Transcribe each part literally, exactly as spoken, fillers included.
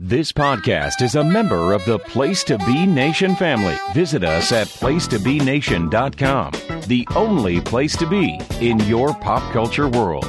This podcast is a member of the Place to Be Nation family. Visit us at place to be nation dot com, the only place to be in your pop culture world.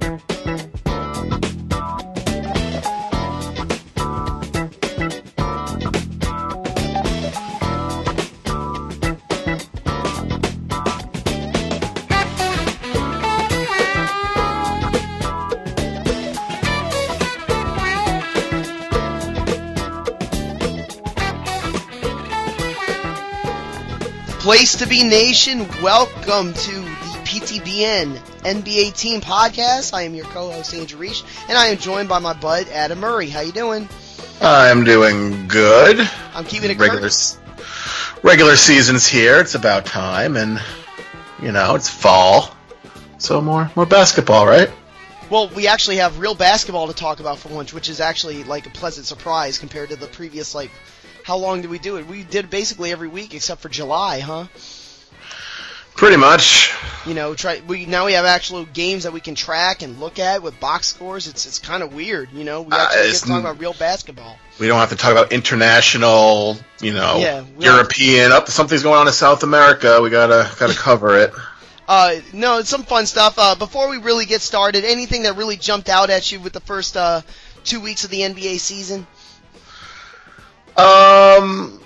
Place to Be Nation, welcome to the P T B N N B A Team Podcast. I am your co-host, Andrew Reich, and I am joined by my bud, Adam Murray. How you doing? I'm doing good. I'm keeping it regular, regular season's here. It's about time, and, you know, it's fall. So more, more basketball, right? Well, we actually have real basketball to talk about for once, which is actually, like, a pleasant surprise compared to the previous, like, how long did we do it? We did it basically every week except for July, huh? Pretty much. You know, try we now we have actual games that we can track and look at with box scores. It's it's kind of weird, you know. We actually uh, get to talk about real basketball. We don't have to talk about international, you know, yeah, European. Up, something's going on in South America. We gotta gotta cover it. Uh, no, it's some fun stuff. Uh, before we really get started, anything that really jumped out at you with the first uh, two weeks of the N B A season? Um,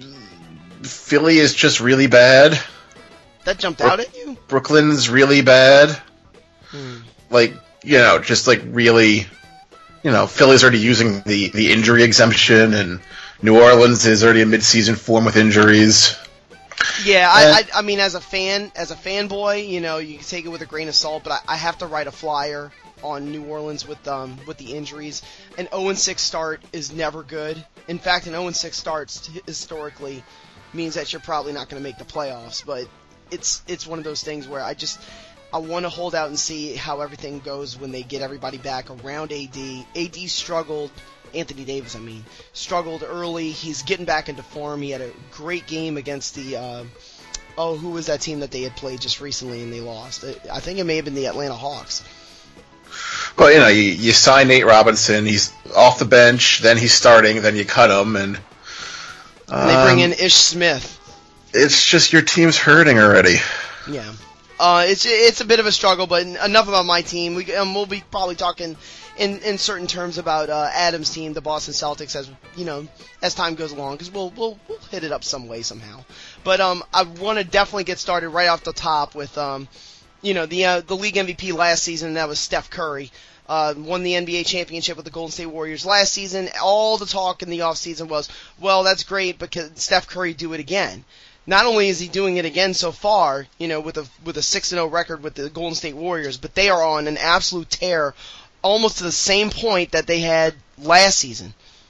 Philly is just really bad. That jumped Bro- out at you? Brooklyn's really bad. Hmm. Like, you know, just like really, you know, Philly's already using the, the injury exemption, and New Orleans is already in mid-season form with injuries. Yeah, I, I, I mean, as a fan, as a fanboy, you know, you can take it with a grain of salt, but I, I have to write a flyer on New Orleans with um with the injuries. An oh and six start is never good. In fact, an oh and six start historically means that you're probably not going to make the playoffs. But it's it's one of those things where I just I want to hold out and see how everything goes when they get everybody back around A D. A D struggled. Anthony Davis, I mean, struggled early. He's getting back into form. He had a great game against the uh, oh, who was that team that they had played just recently and they lost? I think it may have been the Atlanta Hawks. Well, you know, you, you sign Nate Robinson, he's off the bench, then he's starting, then you cut him, and, um, and they bring in Ish Smith. It's just your team's hurting already. Yeah, uh, it's it's a bit of a struggle, but enough about my team. We um, we'll be probably talking in, in certain terms about uh, Adam's team, the Boston Celtics, as you know, as time goes along, because we'll we'll we'll hit it up some way somehow. But um, I want to definitely get started right off the top with um. You know, the uh, the league M V P last season, and that was Steph Curry. Uh, won the N B A championship with the Golden State Warriors last season. All the talk in the offseason was, well, that's great, but can Steph Curry do it again? Not only is he doing it again so far, you know, with a with a six and oh record with the Golden State Warriors, but they are on an absolute tear, almost to the same point that they had last season.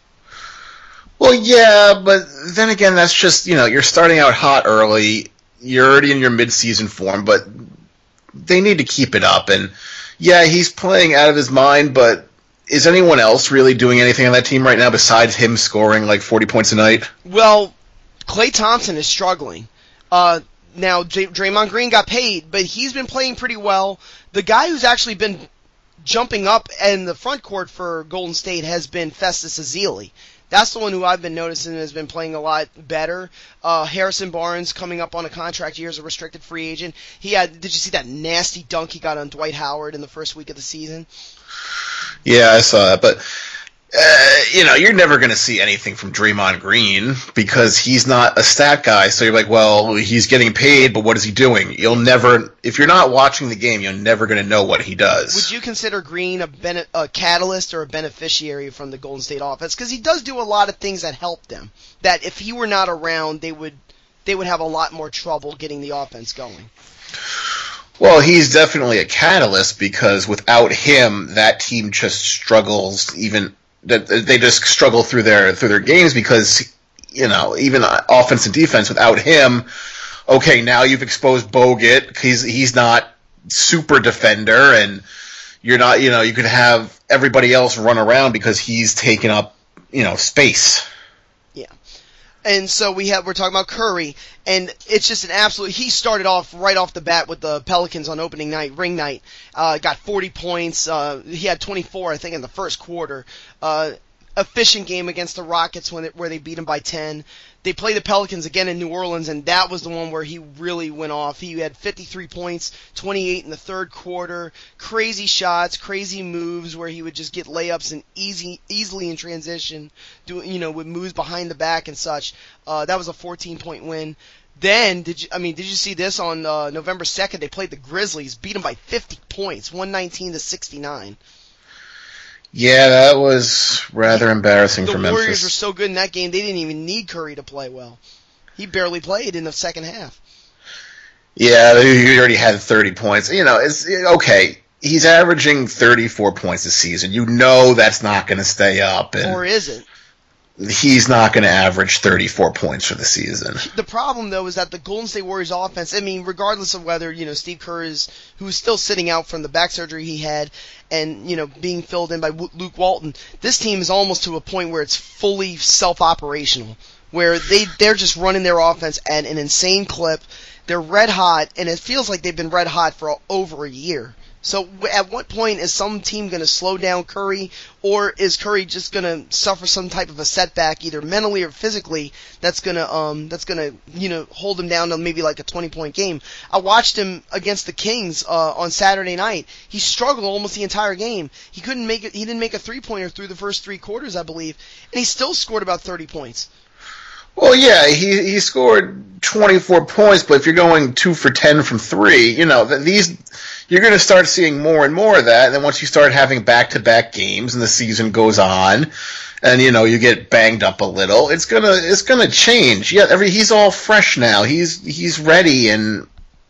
Well, yeah, but then again, that's just, you know, you're starting out hot early. You're already in your mid-season form, but they need to keep it up, and yeah, he's playing out of his mind, but is anyone else really doing anything on that team right now besides him scoring like forty points a night? Well, Klay Thompson is struggling. Uh, now, J- Draymond Green got paid, but he's been playing pretty well. The guy who's actually been jumping up in the front court for Golden State has been Festus Ezeli. That's the one who I've been noticing has been playing a lot better. Uh, Harrison Barnes coming up on a contract year as a restricted free agent. He had, did you see that nasty dunk he got on Dwight Howard in the first week of the season? Yeah, I saw that, but uh, you know, you're never going to see anything from Draymond Green because he's not a stat guy. So you're like, well, he's getting paid, but what is he doing? You'll never, if you're not watching the game, you're never going to know what he does. Would you consider Green a, bene- a catalyst or a beneficiary from the Golden State offense? Because he does do a lot of things that help them. That if he were not around, they would they would have a lot more trouble getting the offense going. Well, he's definitely a catalyst because without him, that team just struggles even. That they just struggle through their through their games because, you know, even offense and defense without him, okay, now you've exposed Bogut. He's he's not super defender, and you're not, you know, you could have everybody else run around because he's taking up, you know, space. Yeah. And so we have, we're talking about Curry, and it's just an absolute, he started off right off the bat with the Pelicans on opening night, ring night, uh, got forty points, uh, he had twenty-four, I think, in the first quarter. Uh, efficient game against the Rockets when it, where they beat them by ten. They play the Pelicans again in New Orleans, and that was the one where he really went off. He had fifty-three points, twenty-eight in the third quarter, crazy shots, crazy moves where he would just get layups and easy, easily in transition, doing, you know, with moves behind the back and such. Uh, that was a fourteen-point win. Then, did you, I mean, did you see this on uh, November second? They played the Grizzlies, beat them by fifty points, one nineteen to sixty-nine. Yeah, that was rather embarrassing the for Memphis. The Warriors were so good in that game, they didn't even need Curry to play well. He barely played in the second half. Yeah, he already had thirty points. You know, it's okay. He's averaging thirty-four points a season. You know that's not going to stay up. And or is it? He's not going to average thirty-four points for the season. The problem, though, is that the Golden State Warriors offense, I mean, regardless of whether, you know, Steve Kerr is, who's still sitting out from the back surgery he had, and, you know, being filled in by Luke Walton, this team is almost to a point where it's fully self-operational, where they, they're just running their offense at an insane clip. They're red hot, and it feels like they've been red hot for over a year. So at what point is some team going to slow down Curry, or is Curry just going to suffer some type of a setback, either mentally or physically, that's going to um that's going to you know hold him down to maybe like a twenty-point game? I watched him against the Kings uh, on Saturday night. He struggled almost the entire game. He couldn't make it. He didn't make a three-pointer through the first three quarters, I believe, and he still scored about thirty points. Well, yeah, he he scored twenty-four points, but if you're going two for ten from three, you know, these you're going to start seeing more and more of that. And then once you start having back-to-back games and the season goes on, and you know you get banged up a little, it's gonna it's gonna change. Yeah, every he's all fresh now. He's he's ready and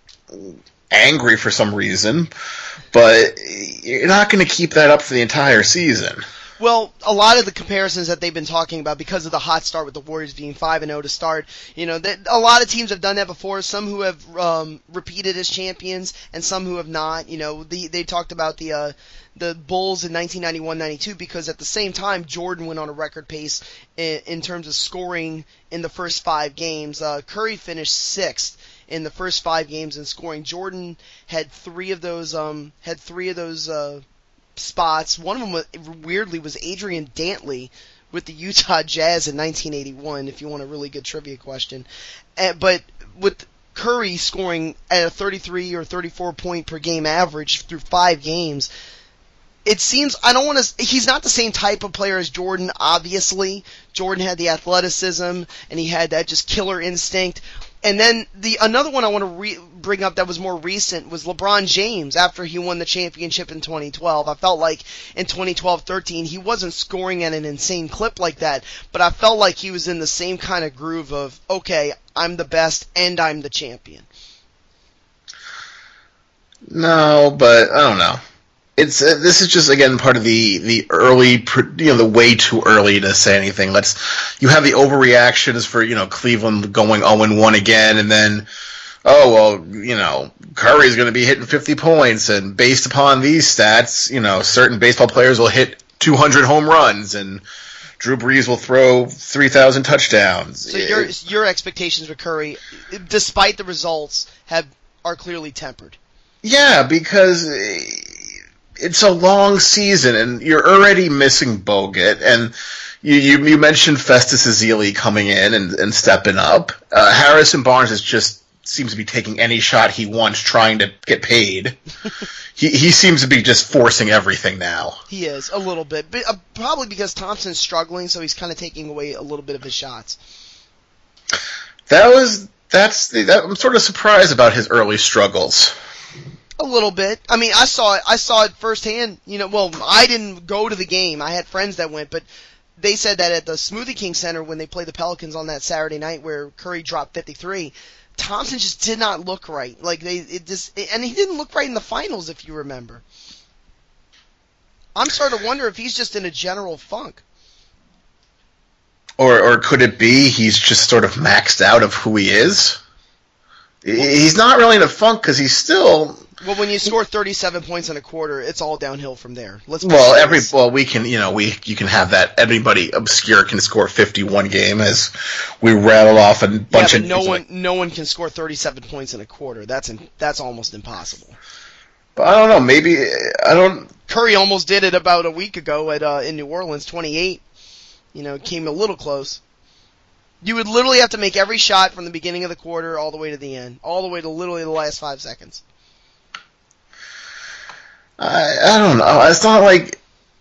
angry for some reason, but you're not going to keep that up for the entire season. Well, a lot of the comparisons that they've been talking about because of the hot start with the Warriors being five and oh to start, you know, that a lot of teams have done that before, some who have um, repeated as champions and some who have not. You know, the, they talked about the uh, the Bulls in nineteen ninety-one ninety-two because at the same time Jordan went on a record pace in, in terms of scoring in the first five games. Uh, Curry finished sixth in the first five games in scoring. Jordan had three of those um, had three of those uh, spots. One of them, was, weirdly, was Adrian Dantley with the Utah Jazz in nineteen eighty-one, if you want a really good trivia question. Uh, but with Curry scoring at a thirty-three or thirty-four point per game average through five games, it seems, I don't want to, he's not the same type of player as Jordan, obviously. Jordan had the athleticism, and he had that just killer instinct. And then the another one I want to re- bring up that was more recent was LeBron James after he won the championship in twenty twelve. I felt like in twenty twelve thirteen he wasn't scoring at an insane clip like that, but I felt like he was in the same kind of groove of, okay, I'm the best and I'm the champion. No, but I don't know. It's uh, this is just again part of the the early, you know, the way too early to say anything. Let's you have the overreactions for you know Cleveland going oh and one again, and then oh well, you know Curry's going to be hitting fifty points, and based upon these stats, you know certain baseball players will hit two hundred home runs, and Drew Brees will throw three thousand touchdowns. So your your expectations for Curry, despite the results, have are clearly tempered. Yeah, because it's a long season, and you're already missing Bogut, and you you, you mentioned Festus Ezeli coming in and, and stepping up. Uh, Harrison Barnes is just seems to be taking any shot he wants, trying to get paid. he he seems to be just forcing everything now. He is a little bit, but uh, probably because Thompson's struggling, so he's kind of taking away a little bit of his shots. That was that's the, that, I'm sort of surprised about his early struggles. A little bit. I mean, I saw it. I saw it firsthand. You know, well, I didn't go to the game. I had friends that went, but they said that at the Smoothie King Center when they played the Pelicans on that Saturday night, where Curry dropped fifty-three, Thompson just did not look right. Like they, it just, and he didn't look right in the finals, if you remember. I'm starting to wonder if he's just in a general funk. Or, or could it be he's just sort of maxed out of who he is? He's not really in a funk because he's still. Well, when you score thirty-seven points in a quarter, it's all downhill from there. Let's well, every well, we can you know we you can have that. Everybody obscure can score fifty-one game as we rattle off a bunch yeah, of. But no one, like, no one can score thirty-seven points in a quarter. That's in, that's almost impossible. But I don't know. Maybe I don't. Curry almost did it about a week ago at uh, in New Orleans, twenty-eight. You know, it came a little close. You would literally have to make every shot from the beginning of the quarter all the way to the end, all the way to literally the last five seconds. I I don't know. It's not like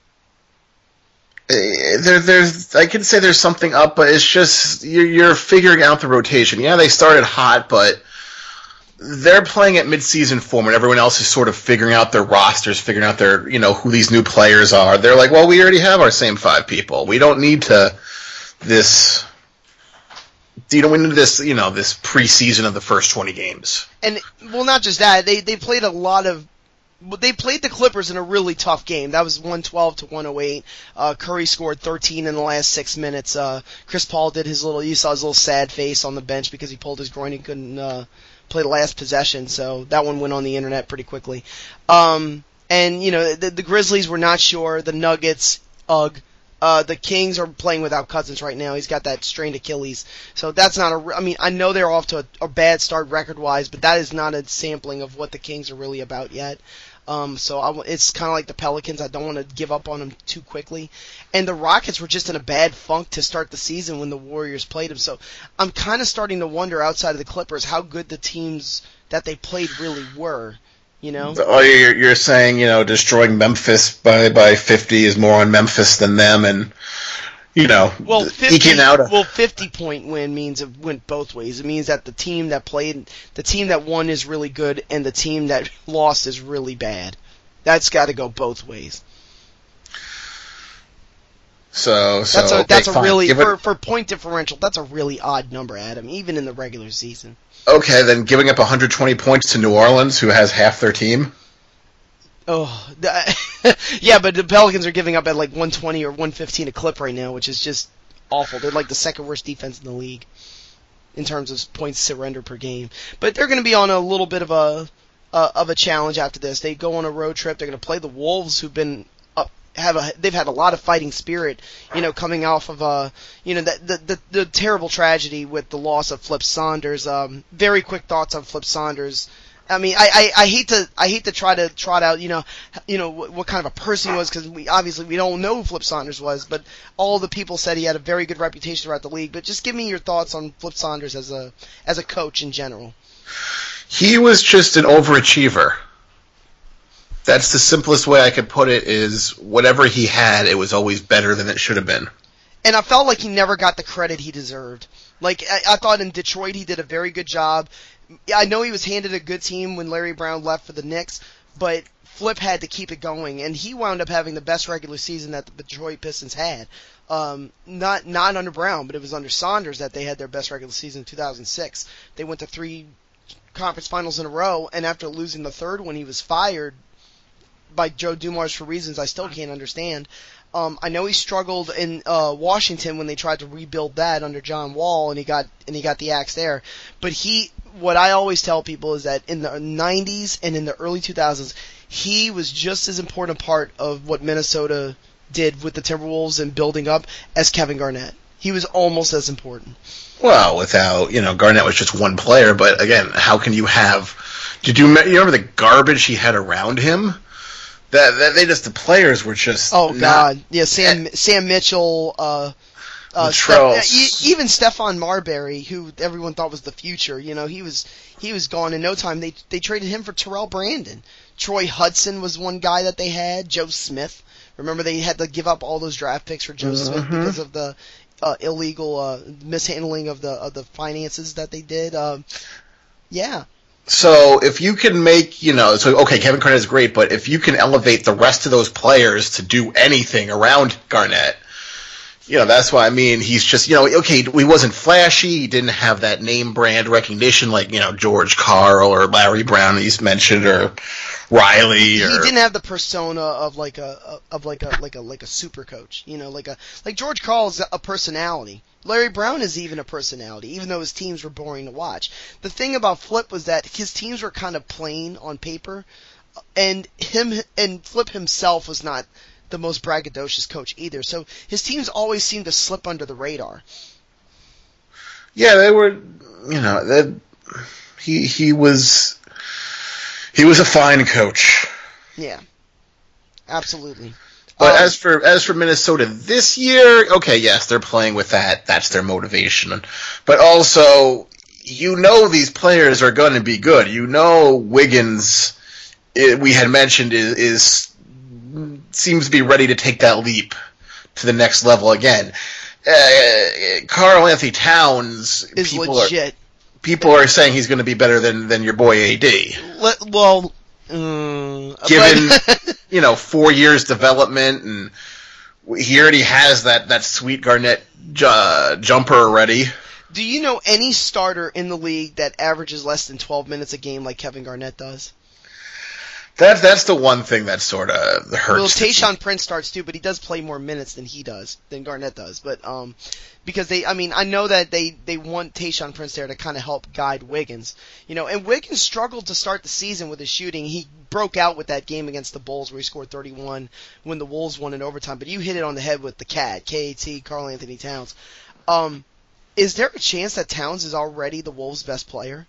there. There's I can say there's something up, but it's just you're, you're figuring out the rotation. Yeah, they started hot, but they're playing at mid-season form, and everyone else is sort of figuring out their rosters, figuring out their you know who these new players are. They're like, well, we already have our same five people. We don't need to this. You don't win this, you know, this preseason of the first twenty games. And well, not just that, they they played a lot of. They played the Clippers in a really tough game. That was one twelve to one oh eight. Uh, Curry scored thirteen in the last six minutes. Uh, Chris Paul did his little. You saw his little sad face on the bench because he pulled his groin. He couldn't uh, play the last possession, so that one went on the internet pretty quickly. Um, and you know, the, the Grizzlies were not sure. The Nuggets, ugh. Uh, the Kings are playing without Cousins right now. He's got that strained Achilles. So that's not a... I mean, I know they're off to a, a bad start record-wise, but that is not a sampling of what the Kings are really about yet. Um, so I, it's kind of like the Pelicans. I don't want to give up on them too quickly. And the Rockets were just in a bad funk to start the season when the Warriors played them. So I'm kind of starting to wonder, outside of the Clippers, how good the teams that they played really were. You know? Oh, you're, you're saying, you know, destroying Memphis by, by fifty is more on Memphis than them, and, you know, well, fifty, eking out a... Well, fifty-point win means it went both ways. It means that the team that played, the team that won is really good, and the team that lost is really bad. That's got to go both ways. So, so that's a, okay, that's a fine. really, Give for, it... for point differential, that's a really odd number, Adam, even in the regular season. Okay, then giving up one hundred twenty points to New Orleans, who has half their team? Oh, yeah, but the Pelicans are giving up at like one twenty or one fifteen a clip right now, which is just awful. They're like the second worst defense in the league in terms of points surrender per game. But they're going to be on a little bit of a uh, of a challenge after this. They go on a road trip. They're going to play the Wolves, who've been up, have a they've had a lot of fighting spirit, you know, coming off of uh you know the the the, the terrible tragedy with the loss of Flip Saunders. Um, very quick thoughts on Flip Saunders. I mean, I, I, I hate to I hate to try to trot out, you know, you know what, what kind of a person he was, because we obviously we don't know who Flip Saunders was, but all the people said he had a very good reputation throughout the league. But just give me your thoughts on Flip Saunders as a as a coach in general. He was just an overachiever. That's the simplest way I could put it. Is whatever he had, it was always better than it should have been. And I felt like he never got the credit he deserved. Like I, I thought in Detroit he did a very good job. I know he was handed a good team when Larry Brown left for the Knicks, but Flip had to keep it going, and he wound up having the best regular season that the Detroit Pistons had. Um, not not under Brown, but it was under Saunders that they had their best regular season in two thousand six. They went to three conference finals in a row, and after losing the third one, he was fired by Joe Dumars for reasons I still can't understand. Um, I know he struggled in uh, Washington when they tried to rebuild that under John Wall, and he got and he got the axe there. But he, what I always tell people is that in the nineties and in the early two thousands, he was just as important a part of what Minnesota did with the Timberwolves and building up as Kevin Garnett. He was almost as important. Well, without, you know, Garnett was just one player, but again, how can you have? Did you, you remember the garbage he had around him? That, that they just the players were just oh not, god yeah Sam Sam Mitchell uh, uh Steph, even Stephon Marbury, who everyone thought was the future, you know, he was he was gone in no time. They they traded him for Terrell Brandon. Troy Hudson was one guy that they had. Joe Smith, remember they had to give up all those draft picks for Joe mm-hmm. Smith because of the uh, illegal uh, mishandling of the of the finances that they did. Um, yeah. So if you can make, you know, so okay, Kevin Garnett is great, but if you can elevate the rest of those players to do anything around Garnett, you know, that's why I mean he's just, you know, okay, he wasn't flashy, he didn't have that name brand recognition like, you know, George Karl or Larry Brown he's mentioned, or Riley, or he didn't have the persona of like a of like a like a like a super coach, you know, like a like George Karl is a personality. Larry Brown is even a personality, even though his teams were boring to watch. The thing about Flip was that his teams were kind of plain on paper, and him and Flip himself was not the most braggadocious coach either. So his teams always seemed to slip under the radar. Yeah, they were, you know, that he he was he was a fine coach. Yeah, absolutely. But Um, as for as for Minnesota this year, okay, yes, they're playing with that. That's their motivation. But also, you know these players are going to be good. You know Wiggins, it, we had mentioned, is, is seems to be ready to take that leap to the next level again. Uh, Karl Anthony Towns is people legit. Are, people are saying he's going to be better than, than your boy A D. Le- well, um, Given, but you know, four years development, and he already has that, that sweet Garnett ju- jumper already. do you know any starter in the league that averages less than twelve minutes a game like Kevin Garnett does? That, that's the one thing that sort of hurts. Well, Tayshaun Prince starts too, but he does play more minutes than he does, than Garnett does. But um, because they, I mean, I know that they, they want Tayshaun Prince there to kind of help guide Wiggins, you know. And Wiggins struggled to start the season with his shooting. He broke out with that game against the Bulls where he scored thirty-one when the Wolves won in overtime. But you hit it on the head with the Cat, K A T, Karl Anthony Towns. Um, is there a chance that Towns is already the Wolves' best player?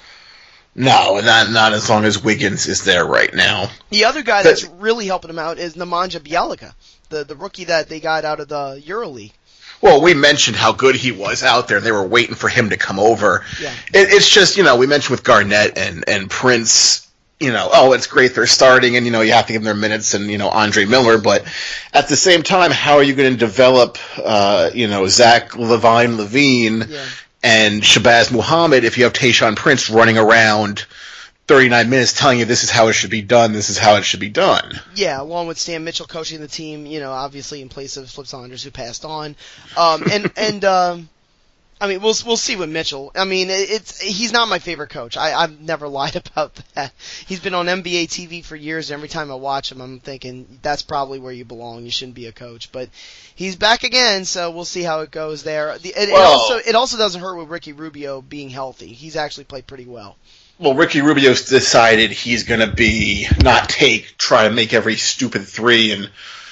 No, not not as long as Wiggins is there right now. The other guy that's really helping him out is Nemanja Bjelica, the the rookie that they got out of the EuroLeague. Well, we mentioned how good he was out there. They were waiting for him to come over. Yeah. It, it's just, you know, we mentioned with Garnett and, and Prince, you know, oh, it's great they're starting, and, you know, you have to give them their minutes, and, you know, Andre Miller. But at the same time, how are you going to develop, uh, you know, Zach Levine Levine Yeah. and Shabazz Muhammad if you have Tayshaun Prince running around thirty-nine minutes telling you this is how it should be done, this is how it should be done? Yeah, along with Stan Mitchell coaching the team, you know, obviously in place of Flip Saunders, who passed on. Um, and, and, um, I mean, we'll, we'll see with Mitchell. I mean, it's, he's not my favorite coach. I, I've never lied about that. He's been on N B A T V for years, and every time I watch him, I'm thinking, that's probably where you belong. You shouldn't be a coach. But he's back again, so we'll see how it goes there. The, it, it Well- also, it also doesn't hurt with Ricky Rubio being healthy. He's actually played pretty well. Well, Ricky Rubio's decided he's going to be, not take, try to make every stupid three and,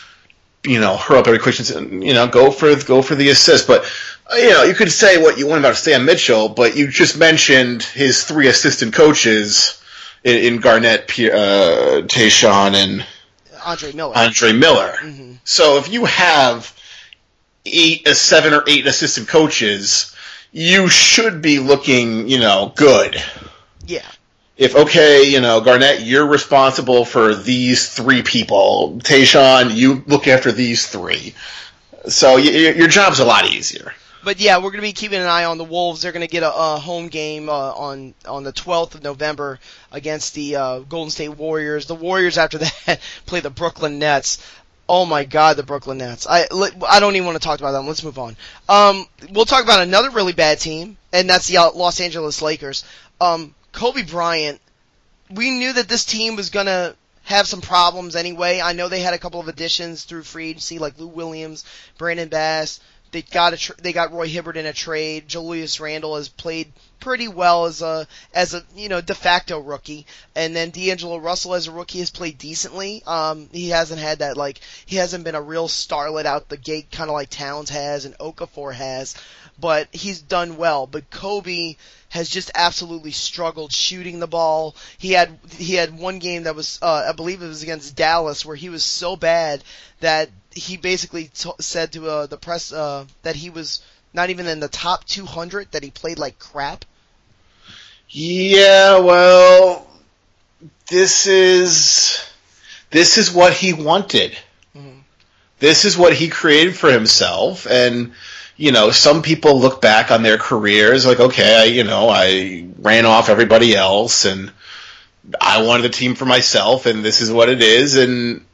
you know, hurl up every question, and, you know, go for, go for the assist. But, uh, you know, you could say what you want about Stan Mitchell, but you just mentioned his three assistant coaches in, in Garnett, uh, Tayshaun, and Andre Miller. Andre Miller. Mhm. So if you have eight, uh, seven or eight assistant coaches, you should be looking, you know, good. Yeah. If, okay, you know, Garnett, you're responsible for these three people. Tayshaun, you look after these three. So y- y- your job's a lot easier. But yeah, we're going to be keeping an eye on the Wolves. They're going to get a, a home game uh, on on the twelfth of November against the uh, Golden State Warriors. The Warriors, after that, play the Brooklyn Nets. Oh my God, the Brooklyn Nets. I, I don't even want to talk about them. Let's move on. Um, we'll talk about another really bad team, and that's the Los Angeles Lakers. Um, Kobe Bryant, we knew that this team was going to have some problems anyway. I know they had a couple of additions through free agency, like Lou Williams, Brandon Bass. They got a tr- they got Roy Hibbert in a trade. Julius Randle has played pretty well as a as a you know de facto rookie, and then D'Angelo Russell as a rookie has played decently. Um, he hasn't had that like he hasn't been a real starlet out the gate, kind of like Towns has and Okafor has, but he's done well. But Kobe has just absolutely struggled shooting the ball. He had he had one game that was uh, I believe it was against Dallas where he was so bad that he basically t- said to uh, the press uh, that he was not even in the top two hundred, that he played like crap. Yeah, well, this is this is what he wanted. Mm-hmm. This is what he created for himself, and you know, some people look back on their careers like, okay, I, you know, I ran off everybody else, and I wanted a team for myself, and this is what it is, and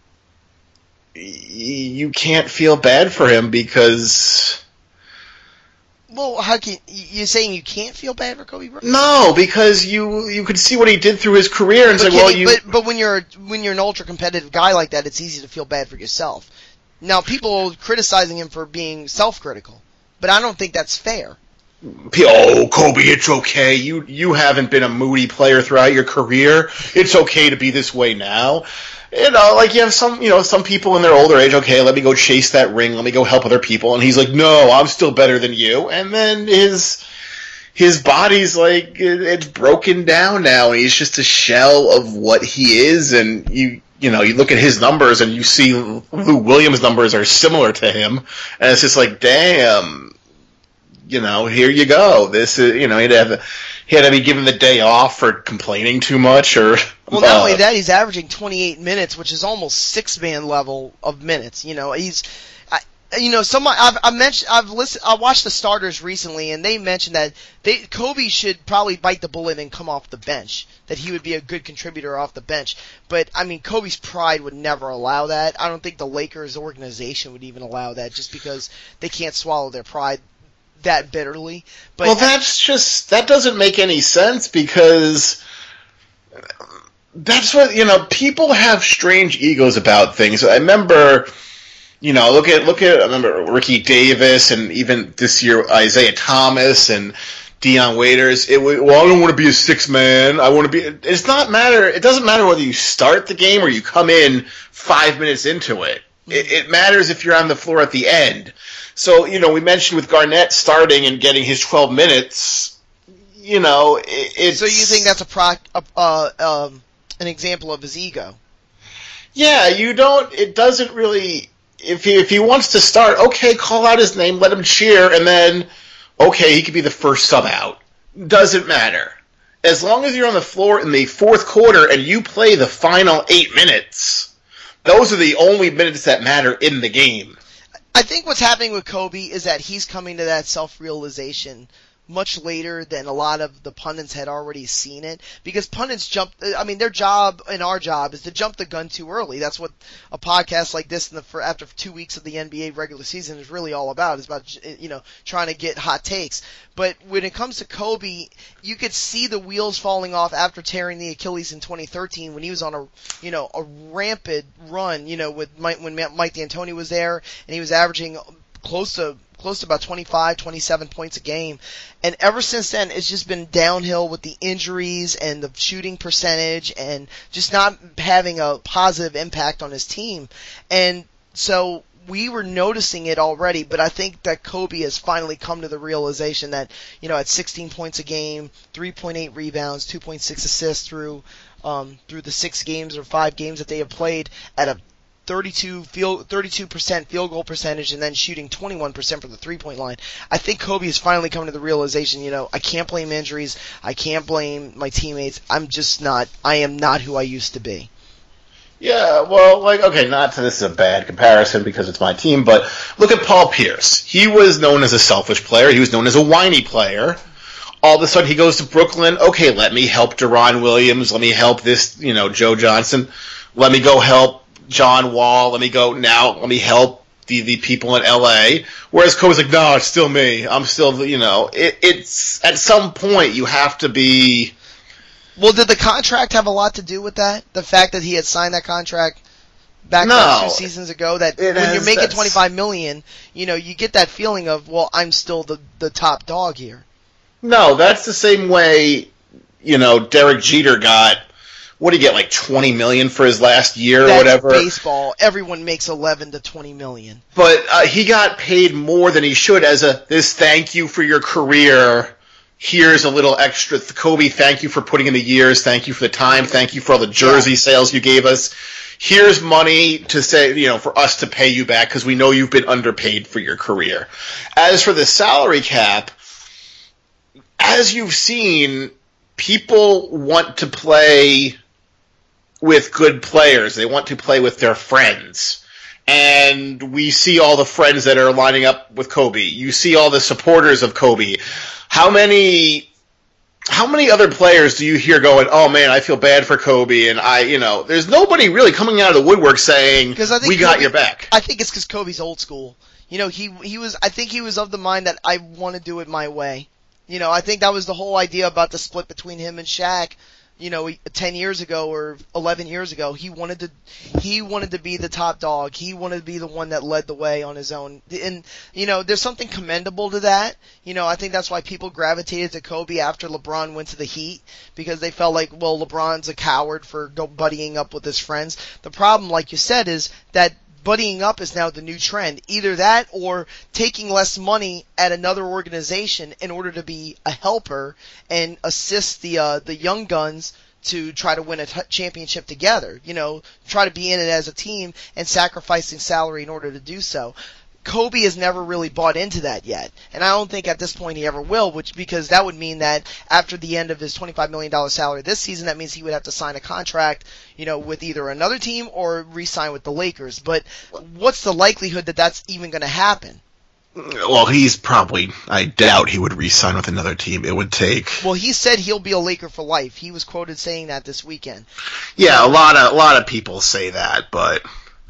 you can't feel bad for him because... Well, how can you're saying you can't feel bad for Kobe Bryant? No, because you you could see what he did through his career and But, say, can well, he- you... but but when you're when you're an ultra competitive guy like that, it's easy to feel bad for yourself. Now, people criticizing him for being self-critical, but I don't think that's fair. Oh, Kobe, it's okay. You you haven't been a moody player throughout your career. It's okay to be this way now. You know, like you have some, you know, some people in their older age, okay, let me go chase that ring, let me go help other people, and he's like, no, I'm still better than you. And then his his body's like, it, it's broken down now, and he's just a shell of what he is, and you you know, you look at his numbers and you see Lou Williams' numbers are similar to him, and it's just like, damn, you know, here you go. This is, you know, he'd have, he had to be given the day off for complaining too much, or well, not uh, only that, he's averaging twenty-eight minutes, which is almost six-man level of minutes. You know, he's, I, you know, someone I've I mentioned, I've listened, I watched the starters recently, and they mentioned that they Kobe should probably bite the bullet and come off the bench. That he would be a good contributor off the bench. But, I mean, Kobe's pride would never allow that. I don't think the Lakers organization would even allow that just because they can't swallow their pride that bitterly. But well, that's just, that doesn't make any sense because that's what, you know, people have strange egos about things. I remember, you know, look at, look at, I remember Ricky Davis and even this year Isaiah Thomas and Dion Waiters. It, well, I don't want to be a six man. I want to be. It's not matter. It doesn't matter whether you start the game or you come in five minutes into it. It, it matters if you're on the floor at the end. So, you know, we mentioned with Garnett starting and getting his twelve minutes. You know, it, it's. So you think that's a pro, a, uh, um, an example of his ego? Yeah, you don't. It doesn't really. If he if he wants to start, okay, call out his name, let him cheer, and then. Okay, he could be the first sub out. Doesn't matter. As long as you're on the floor in the fourth quarter and you play the final eight minutes, those are the only minutes that matter in the game. I think what's happening with Kobe is that he's coming to that self-realization much later than a lot of the pundits had already seen it. Because pundits jump, I mean, their job and our job is to jump the gun too early. That's what a podcast like this in the, for after two weeks of the N B A regular season is really all about. It's about, you know, trying to get hot takes. But when it comes to Kobe, you could see the wheels falling off after tearing the Achilles in twenty thirteen when he was on a, you know, a rampant run, you know, with Mike, when Mike D'Antoni was there and he was averaging close to close to about twenty-five, twenty-seven points a game. And ever since then, it's just been downhill with the injuries and the shooting percentage and just not having a positive impact on his team. And so we were noticing it already, but I think that Kobe has finally come to the realization that, you know, at sixteen points a game, three point eight rebounds, two point six assists through, um, through the six games or five games that they have played at a thirty-two field, thirty-two percent field goal percentage and then shooting twenty-one percent from the three-point line. I think Kobe has finally come to the realization, you know, I can't blame injuries. I can't blame my teammates. I'm just not, I am not who I used to be. Yeah, well, like, okay, not to, this is a bad comparison because it's my team, but look at Paul Pierce. He was known as a selfish player. He was known as a whiny player. All of a sudden he goes to Brooklyn. Okay, let me help Deron Williams. Let me help this, you know, Joe Johnson. Let me go help John Wall, let me go now, let me help the, the people in L A. Whereas Kobe's like, no, it's still me. I'm still, you know, it, it's, at some point you have to be. Well, did the contract have a lot to do with that? The fact that he had signed that contract back no, like two seasons ago, that when has, you're making that's... twenty-five million dollars, you know, you get that feeling of, well, I'm still the, the top dog here. No, that's the same way, you know, Derek Jeter got. What did he get, like twenty million dollars for his last year That's or whatever? Baseball. Everyone makes eleven to twenty million dollars. But uh, he got paid more than he should as a, this thank you for your career. Here's a little extra. Kobe, thank you for putting in the years. Thank you for the time. Thank you for all the jersey yeah. sales you gave us. Here's money to say, you know, for us to pay you back because we know you've been underpaid for your career. As for the salary cap, as you've seen, people want to play with good players. They want to play with their friends. And we see all the friends that are lining up with Kobe. You see all the supporters of Kobe. How many how many other players do you hear going, oh man, I feel bad for Kobe, and I, you know, there's nobody really coming out of the woodwork saying, we Kobe, got your back. I think it's because Kobe's old school. You know, he he was, I think he was of the mind that I want to do it my way. You know, I think that was the whole idea about the split between him and Shaq. You know, ten years ago or eleven years ago, he wanted to, he wanted to be the top dog. He wanted to be the one that led the way on his own. And, you know, there's something commendable to that. You know, I think that's why people gravitated to Kobe after LeBron went to the Heat, because they felt like, well, LeBron's a coward for go buddying up with his friends. The problem, like you said, is that buddying up is now the new trend. Either that or taking less money at another organization in order to be a helper and assist the uh, the young guns to try to win a t- championship together. You know, try to be in it as a team and sacrificing salary in order to do so. Kobe has never really bought into that yet, and I don't think at this point he ever will, which because that would mean that after the end of his twenty-five million dollars salary this season, that means he would have to sign a contract, you know, with either another team or re-sign with the Lakers. But what's the likelihood that that's even going to happen? Well, he's probably, I doubt he would re-sign with another team. It would take... Well, he said he'll be a Laker for life. He was quoted saying that this weekend. Yeah, a lot of a lot of people say that, but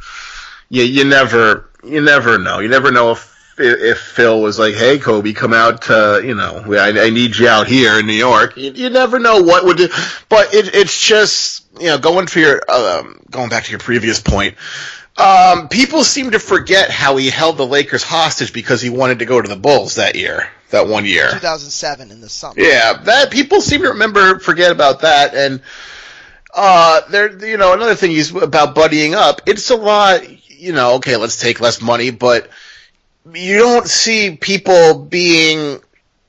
you you never you never know. You never know if if Phil was like, "Hey, Kobe, come out to, you know, I, I need you out here in New York." You, you never know what would do. But it, it's just, you know, going for your um, going back to your previous point. Um, people seem to forget how he held the Lakers hostage because he wanted to go to the Bulls that year, that one year. two thousand seven in the summer. Yeah, that people seem to remember, forget about that. And uh, there, you know, another thing is about buddying up. It's a lot, you know. Okay, let's take less money, but you don't see people being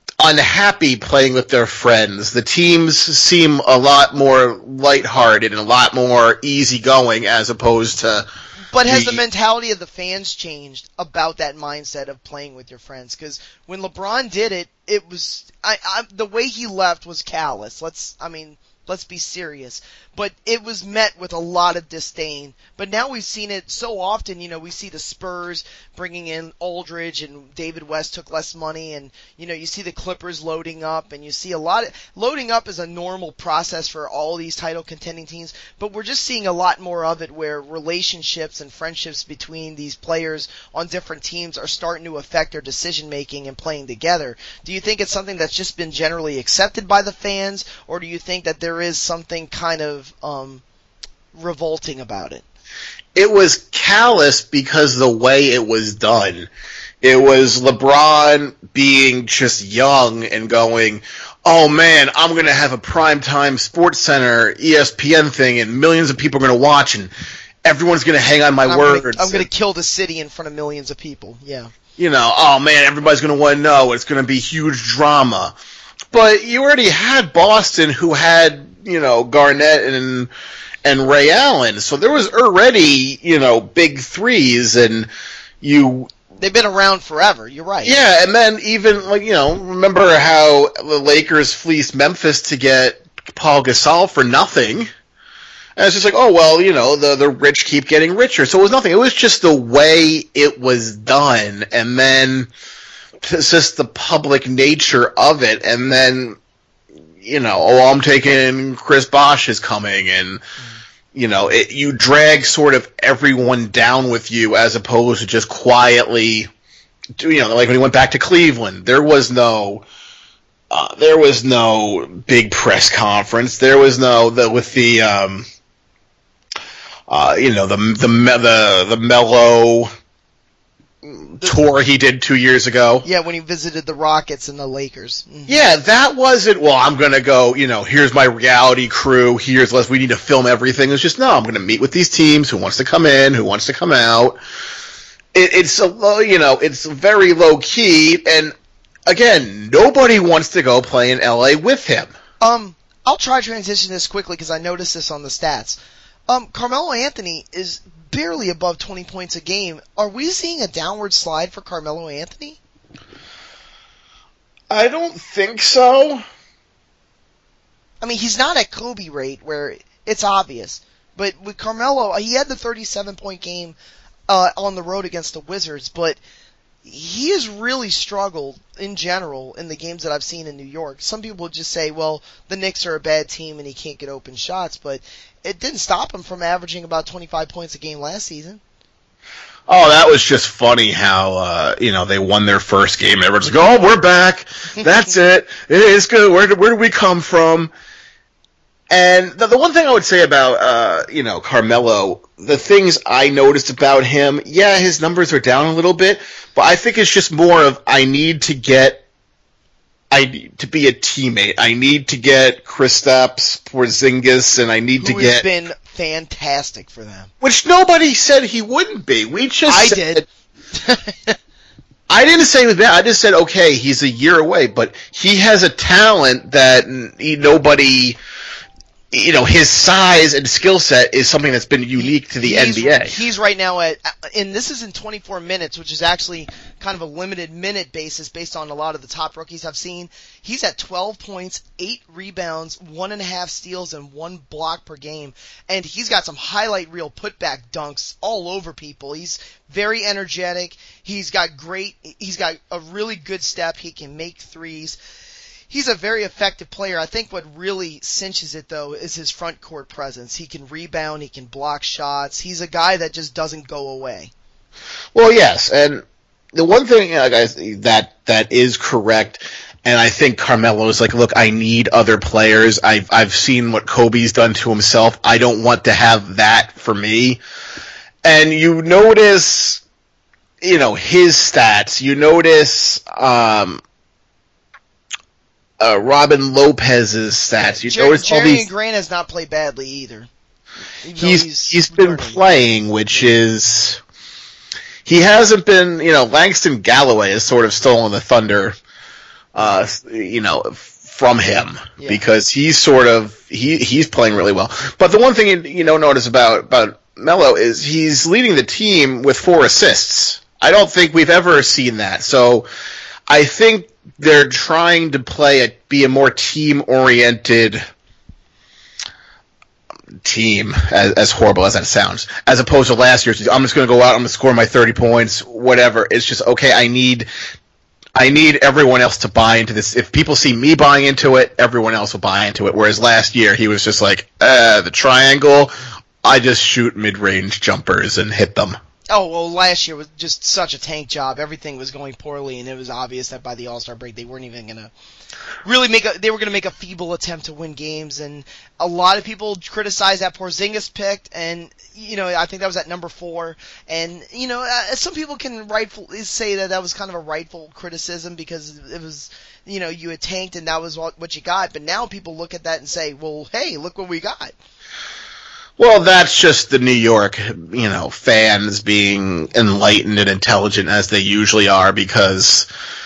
unhappy playing with their friends. The teams seem a lot more lighthearted and a lot more easygoing as opposed to. But has the mentality of the fans changed about that mindset of playing with your friends? Because when LeBron did it, it was I, I, the way he left was callous. Let's, I mean, let's be serious. But it was met with a lot of disdain. But now we've seen it so often. You know, we see the Spurs bringing in Aldridge and David West took less money, and you know, you see the Clippers loading up, and you see a lot of loading up is a normal process for all these title contending teams. But we're just seeing a lot more of it where relationships and friendships between these players on different teams are starting to affect their decision making and playing together. Do you think it's something that's just been generally accepted by the fans, or do you think that there is something kind of um, revolting about it? It was callous because the way it was done. It was LeBron being just young and going, oh man, I'm going to have a primetime Sports Center E S P N thing and millions of people are going to watch and everyone's going to hang on my I'm words. Gonna, I'm going to kill the city in front of millions of people, yeah. You know, oh man, everybody's going to want to know. It's going to be huge drama. But you already had Boston who had, you know, Garnett and and Ray Allen. So there was already, you know, big threes and you... They've been around forever, you're right. Yeah, and then even, like, you know, remember how the Lakers fleeced Memphis to get Paul Gasol for nothing? And it's just like, oh, well, you know, the, the rich keep getting richer. So it was nothing. It was just the way it was done. And then it's just the public nature of it. And then, you know, oh, I'm taking Chris Bosh is coming. And, you know, it, you drag sort of everyone down with you as opposed to just quietly, you know, like when he went back to Cleveland, there was no... Uh, there was no big press conference. There was no the with the um, uh, you know the the the the mellow tour he did two years ago. Yeah, when he visited the Rockets and the Lakers. Mm-hmm. Yeah, that wasn't. Well, I'm gonna go. You know, here's my reality crew. Here's let's. We need to film everything. It's just no. I'm gonna meet with these teams. Who wants to come in? Who wants to come out? It, it's a low. You know, it's very low key and. Again, nobody wants to go play in L A with him. Um, I'll try to transition this quickly because I noticed this on the stats. Um, Carmelo Anthony is barely above twenty points a game. Are we seeing a downward slide for Carmelo Anthony? I don't think so. I mean, he's not at Kobe rate where it's obvious. But with Carmelo, he had the thirty-seven point game uh, on the road against the Wizards, but he has really struggled in general in the games that I've seen in New York. Some people would just say, well, the Knicks are a bad team and he can't get open shots, but it didn't stop him from averaging about twenty-five points a game last season. Oh, that was just funny how, uh, you know, they won their first game. Everyone's like, oh, we're back. That's it. It is good. Where did, where did we come from? And the, the one thing I would say about, uh, you know, Carmelo, the things I noticed about him, yeah, his numbers are down a little bit, but I think it's just more of I need to get, I need to be a teammate. I need to get Kristaps Porzingis, and I need Who to get... Who has been fantastic for them. Which nobody said he wouldn't be. We just I said... did. I didn't say he was bad. I just said, okay, he's a year away, but he has a talent that he, nobody... you know, his size and skill set is something that's been unique to the he's, N B A. He's right now at, and this is in twenty-four minutes, which is actually kind of a limited minute basis based on a lot of the top rookies I've seen. He's at twelve points, eight rebounds, one and a half steals, and one block per game. And he's got some highlight reel putback dunks all over people. He's very energetic. He's got great, he's got a really good step. He can make threes. He's a very effective player. I think what really cinches it, though, is his front court presence. He can rebound. He can block shots. He's a guy that just doesn't go away. Well, yes, and the one thing, you know, guys, that that is correct, and I think Carmelo is like, look, I need other players. I've I've seen what Kobe's done to himself. I don't want to have that for me. And you notice, you know, his stats. You notice. Um, Uh, Robin Lopez's stats. You Jer- notice Jerry all these. Grant has not played badly either. He's he's he's been learning. playing, which is he hasn't been. You know, Langston Galloway has sort of stolen the thunder. Uh, you know, from him Yeah. because he's sort of he he's playing really well. But the one thing you, you don't notice about about Melo is he's leading the team with four assists. I don't think we've ever seen that. So I think they're trying to play a be a more team-oriented team, as, as horrible as that sounds, as opposed to last year's. I'm just going to go out, I'm going to score my thirty points, whatever. It's just, okay, I need I need everyone else to buy into this. If people see me buying into it, everyone else will buy into it. Whereas last year, he was just like, uh, the triangle, I just shoot mid-range jumpers and hit them. Oh, well, last year was just such a tank job. Everything was going poorly, and it was obvious that by the All-Star break, they weren't even going to really make a, they were going to make a feeble attempt to win games. And a lot of people criticized that Porzingis picked, and, you know, I think that was at number four. And, you know, uh, some people can rightfully say that that was kind of a rightful criticism because it was, you know, you had tanked and that was what, what you got. But now people look at that and say, well, hey, look what we got. Well, that's just the New York, you know, fans being enlightened and intelligent as they usually are because,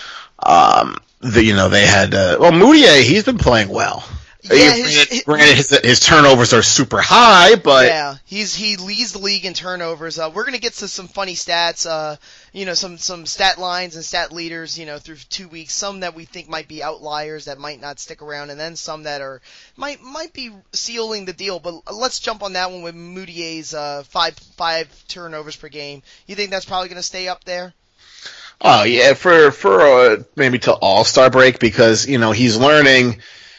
um, the, you know, they had, uh, well, Moutier, he's been playing well. Yeah, He- his- his- granted, his, his turnovers are super high, but Yeah, he's he leads the league in turnovers. Uh, we're gonna get to some funny stats, uh, you know, some some stat lines and stat leaders, you know, through two weeks. Some that we think might be outliers that might not stick around, and then some that are might might be sealing the deal. But let's jump on that one with Moutier's uh, five five turnovers per game. You think that's probably gonna stay up there? oh yeah, for for uh, maybe till All-Star break because you know he's learning.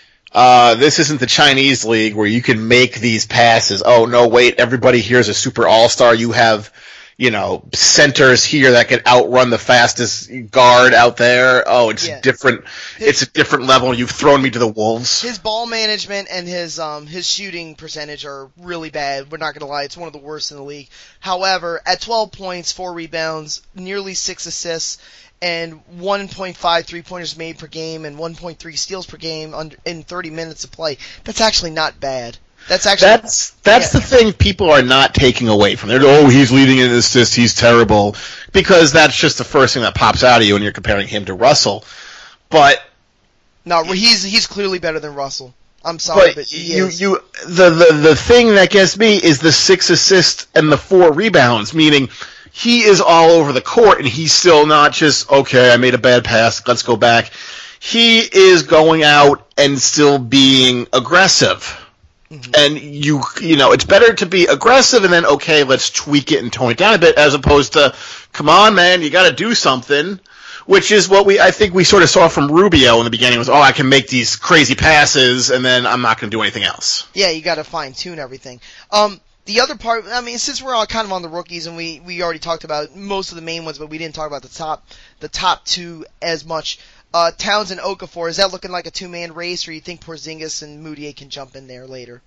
Uh, this isn't the Chinese league where you can make these passes. Oh, no, wait, everybody here is a super all-star. You have, you know, centers here that can outrun the fastest guard out there. Oh, it's Yeah. different. It's a different level. You've thrown me to the wolves. His ball management and his um his shooting percentage are really bad. We're not gonna lie, it's one of the worst in the league. However, at twelve points, four rebounds, nearly six assists, and one point five three-pointers made per game and one point three steals per game under, in thirty minutes of play. That's actually not bad. That's actually That's that's yeah. the thing people are not taking away from it. Oh, he's leading in assists. He's terrible. Because that's just the first thing that pops out of you when you're comparing him to Russell. But No, he's he's clearly better than Russell. I'm sorry, but, But he you, is. you, the, the, the thing that gets me is the six assists and the four rebounds, meaning he is all over the court and he's still not just, okay, I made a bad pass, let's go back. He is going out and still being aggressive. Mm-hmm. And you, you know, it's better to be aggressive and then, okay, let's tweak it and tone it down a bit as opposed to, come on, man, you gotta do something. Which is what we, I think we sort of saw from Rubio in the beginning was, oh, I can make these crazy passes and then I'm not going to do anything else. Yeah, you got to fine tune everything. Um, the other part, I mean, since we're all kind of on the rookies and we, we already talked about most of the main ones, but we didn't talk about the top the top two as much. Uh, Towns and Okafor, is that looking like a two man race, or you think Porzingis and Moutier can jump in there later?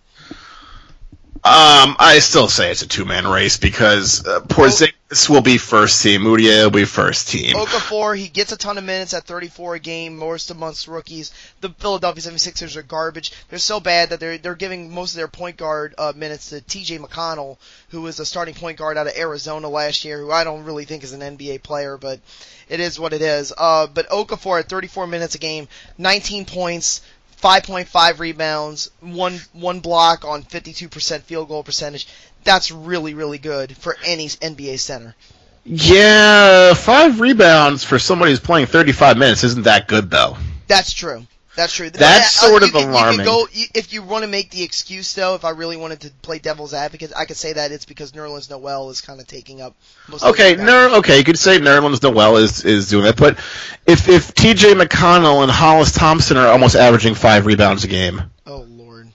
Um, I still say it's a two-man race because uh, Porzingis will be first team, Moutier will be first team. Okafor, he gets a ton of minutes at thirty-four a game, most amongst rookies. The Philadelphia seventy-sixers are garbage. They're so bad that they're they're giving most of their point guard uh, minutes to T J McConnell, who was a starting point guard out of Arizona last year, who I don't really think is an N B A player, but it is what it is. Uh, but Okafor at thirty-four minutes a game, nineteen points, five point five rebounds, one one block on fifty-two percent field goal percentage. That's really, really good for any N B A center. Yeah, five rebounds for somebody who's playing thirty-five minutes isn't that good, though. That's true. That's true. That's uh, sort you of can, alarming. You can go, if you want to make the excuse, though, if I really wanted to play devil's advocate, I could say that it's because Nerlens Noel is kind of taking up most okay, of the Ner- okay, you could say Nerlens Noel is, is doing that, but if if T J McConnell and Hollis Thompson are almost averaging five rebounds a game. Oh, Lord.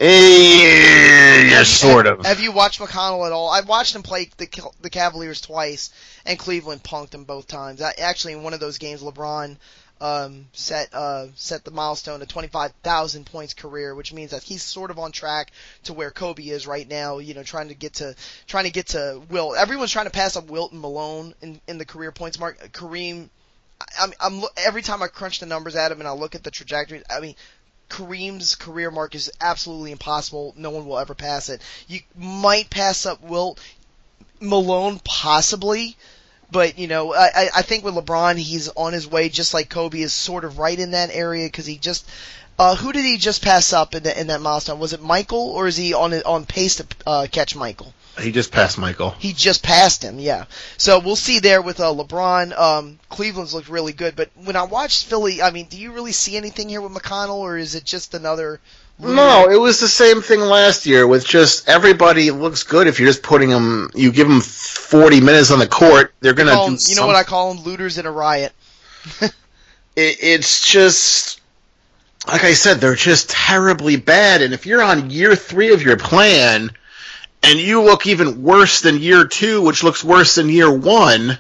Eh, yeah, sort have, of. Have you watched McConnell at all? I watched him play the the Cavaliers twice, and Cleveland punked him both times. I, actually, in one of those games, LeBron um, set uh, set the milestone of twenty-five thousand points career, which means that he's sort of on track to where Kobe is right now. You know, trying to get to trying to get to Wilt. Everyone's trying to pass up Wilt and Malone in, in the career points mark. Kareem, I'm, I'm every time I crunch the numbers at him and I look at the trajectory, I mean, Kareem's career mark is absolutely impossible. No one will ever pass it. You might pass up Wilt, Malone possibly, but you know, I, I think with LeBron, he's on his way, just like Kobe is sort of right in that area because he just. Uh, who did he just pass up in, the, in that milestone? Was it Michael, or is he on on pace to uh, catch Michael? He just passed Michael. He just passed him, yeah. So we'll see there with uh, LeBron. Um, Cleveland's looked really good, but when I watched Philly, I mean, do you really see anything here with McConnell, or is it just another? No, it was the same thing last year with just everybody looks good if you're just putting them. You give them forty minutes on the court, they're gonna do. You some, know what I call them? Looters in a riot. it, it's just. Like I said, they're just terribly bad, and if you're on year three of your plan, and you look even worse than year two, which looks worse than year one,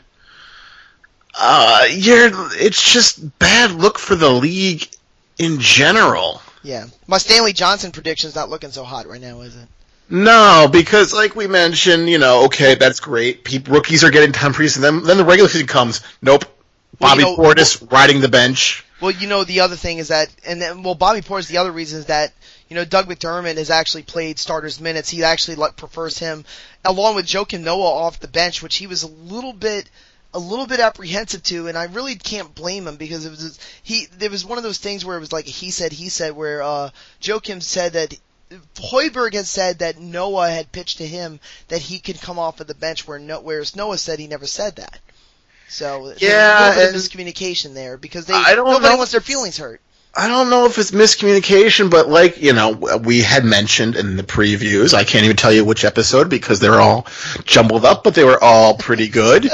uh, you're, it's just bad look for the league in general. Yeah. My Stanley Johnson prediction's not looking so hot right now, is it? No, because like we mentioned, you know, okay, that's great. People, rookies are getting temporaries, and then, then the regular season comes. Nope. Bobby well, you know, Portis well, riding the bench. Well, you know, the other thing is that, and then, well, Bobby Portis, the other reason is that, you know, Doug McDermott has actually played starters minutes. He actually like, prefers him, along with Joakim Noah off the bench, which he was a little bit, a little bit apprehensive to, and I really can't blame him because it was, he, there was one of those things where it was like he said, he said, where, uh, Joakim said that, Hoiberg had said that Noah had pitched to him that he could come off of the bench, where no, whereas Noah said he never said that. So yeah, there's a little bit of miscommunication there because they I don't nobody know. wants their feelings hurt. I don't know if it's miscommunication, but like, you know, we had mentioned in the previews, I can't even tell you which episode because they're all jumbled up, but they were all pretty good.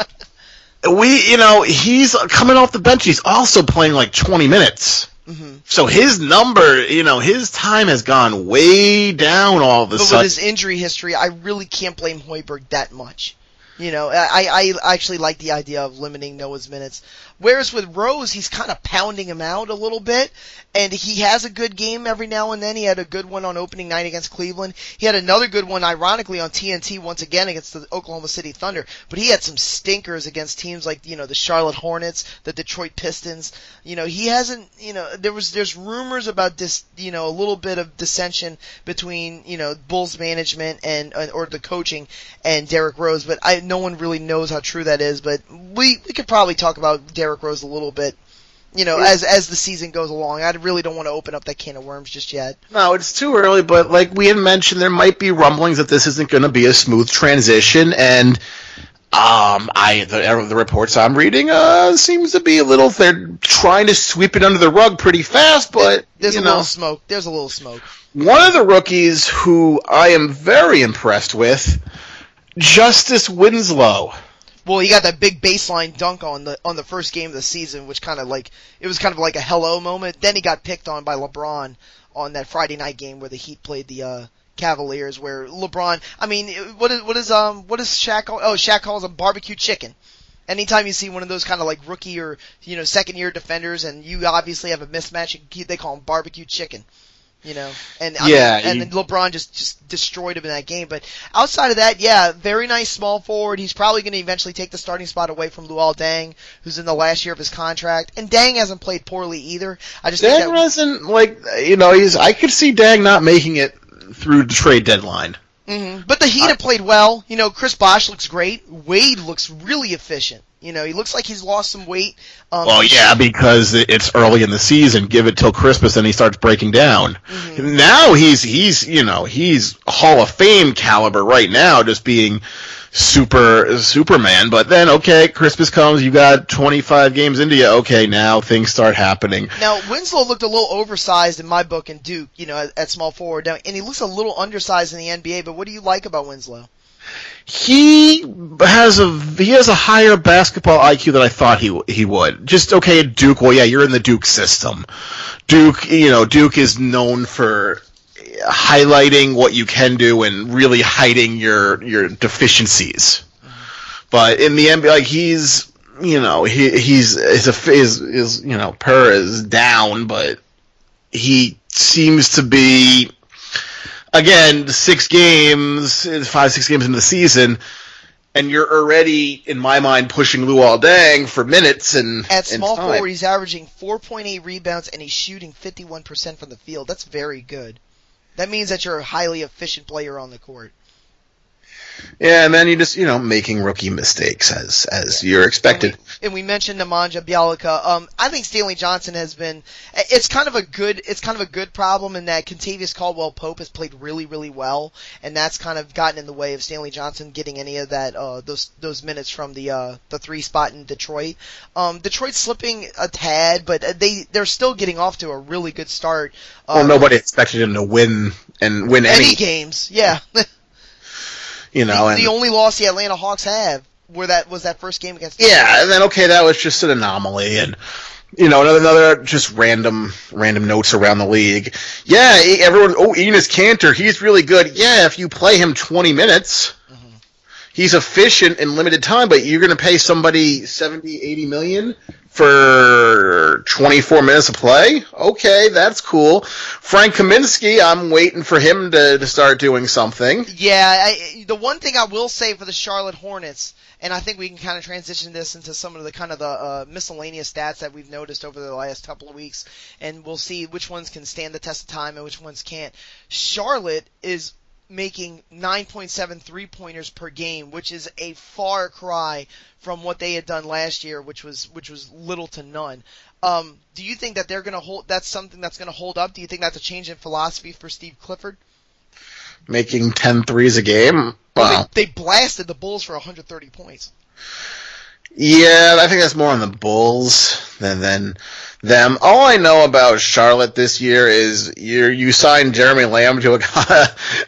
we, you know, he's coming off the bench. He's also playing like twenty minutes. Mm-hmm. So his number, you know, his time has gone way down all of a but sudden. But with his injury history, I really can't blame Hoiberg that much. You know, I, I actually like the idea of limiting Noah's minutes. Whereas with Rose, he's kind of pounding him out a little bit, and he has a good game every now and then. He had a good one on opening night against Cleveland. He had another good one, ironically, on T N T once again against the Oklahoma City Thunder. But he had some stinkers against teams like, you know, the Charlotte Hornets, the Detroit Pistons. You know, he hasn't, you know, there was, there's rumors about this, you know, a little bit of dissension between, you know, Bulls management and, or the coaching and Derrick Rose, but I, no one really knows how true that is. But we, we could probably talk about Derrick Rose a little bit, you know, as as the season goes along. I really don't want to open up that can of worms just yet. No, it's too early, but like we had mentioned, there might be rumblings that this isn't going to be a smooth transition, and um, I the, the reports I'm reading uh seems to be a little. They're trying to sweep it under the rug pretty fast, but there's you a know, little smoke. There's a little smoke. One of the rookies who I am very impressed with, Justice Winslow. Well, he got that big baseline dunk on the on the first game of the season, which kind of like it was kind of like a hello moment. Then he got picked on by LeBron on that Friday night game where the Heat played the uh, Cavaliers, where LeBron. I mean, what is what is um what is Shaq? Call? Oh, Shaq calls him barbecue chicken. Anytime you see one of those kind of like rookie or you know second year defenders, and you obviously have a mismatch, they call him barbecue chicken. You know, and I yeah, mean, and you, then LeBron just, just destroyed him in that game. But outside of that, yeah, very nice small forward. He's probably going to eventually take the starting spot away from Luol Deng, who's in the last year of his contract. And Deng hasn't played poorly either. I just Deng think that, hasn't like you know he's. I could see Deng not making it through the trade deadline. Mm-hmm. But the Heat I, have played well. You know, Chris Bosh looks great. Wade looks really efficient. You know, he looks like he's lost some weight. Um, well, yeah, because it's early in the season. Give it till Christmas, and he starts breaking down. Mm-hmm. Now he's he's you know he's Hall of Fame caliber right now, just being super Superman. But then, okay, Christmas comes. You got twenty-five games into you. Okay, now things start happening. Now Winslow looked a little oversized in my book in Duke. You know, at, at small forward, and he looks a little undersized in the N B A. But what do you like about Winslow? He has a he has a higher basketball I Q than I thought he he would. Just okay at Duke. Well, yeah, you're in the Duke system. Duke, you know, Duke is known for highlighting what you can do and really hiding your your deficiencies. But in the N B A, like he's you know he he's his his, his you know per is down, but he seems to be. Again, six games, five, six games into the season, and you're already, in my mind, pushing Luol Deng for minutes and at small and forward, he's averaging four point eight rebounds and he's shooting fifty-one percent from the field. That's very good. That means that you're a highly efficient player on the court. Yeah, and then you just, you know, making rookie mistakes as as yeah. you're expected. And we, and we mentioned Nemanja Bjelica. Um, I think Stanley Johnson has been. It's kind of a good. It's kind of a good problem in that Kentavious Caldwell-Pope has played really, really well, and that's kind of gotten in the way of Stanley Johnson getting any of that uh, those those minutes from the uh, the three spot in Detroit. Um, Detroit's slipping a tad, but they they're still getting off to a really good start. Well, um, nobody expected him to win and win any, any games. Yeah. You know, the, and the only loss the Atlanta Hawks have where that was that first game against. Yeah, and then okay, that was just an anomaly, and you know, another, another just random random notes around the league. Yeah, everyone. Oh, Enes Kanter, he's really good. Yeah, if you play him twenty minutes, mm-hmm. he's efficient in limited time. But you're going to pay somebody seventy, eighty million for twenty-four minutes of play? Okay, that's cool. Frank Kaminsky, I'm waiting for him to, to start doing something. Yeah, I, the one thing I will say for the Charlotte Hornets, and I think we can kind of transition this into some of the kind of the uh, miscellaneous stats that we've noticed over the last couple of weeks, and we'll see which ones can stand the test of time and which ones can't. Charlotte is making nine point seven three-pointers per game, which is a far cry from what they had done last year, which was which was little to none. Um, do you think that they're going to hold? That's something that's going to hold up. Do you think that's a change in philosophy for Steve Clifford? Making ten threes a game? Wow. Well, they, they blasted the Bulls for one hundred thirty points. Yeah, I think that's more on the Bulls than than them. All I know about Charlotte this year is you you signed Jeremy Lamb to a,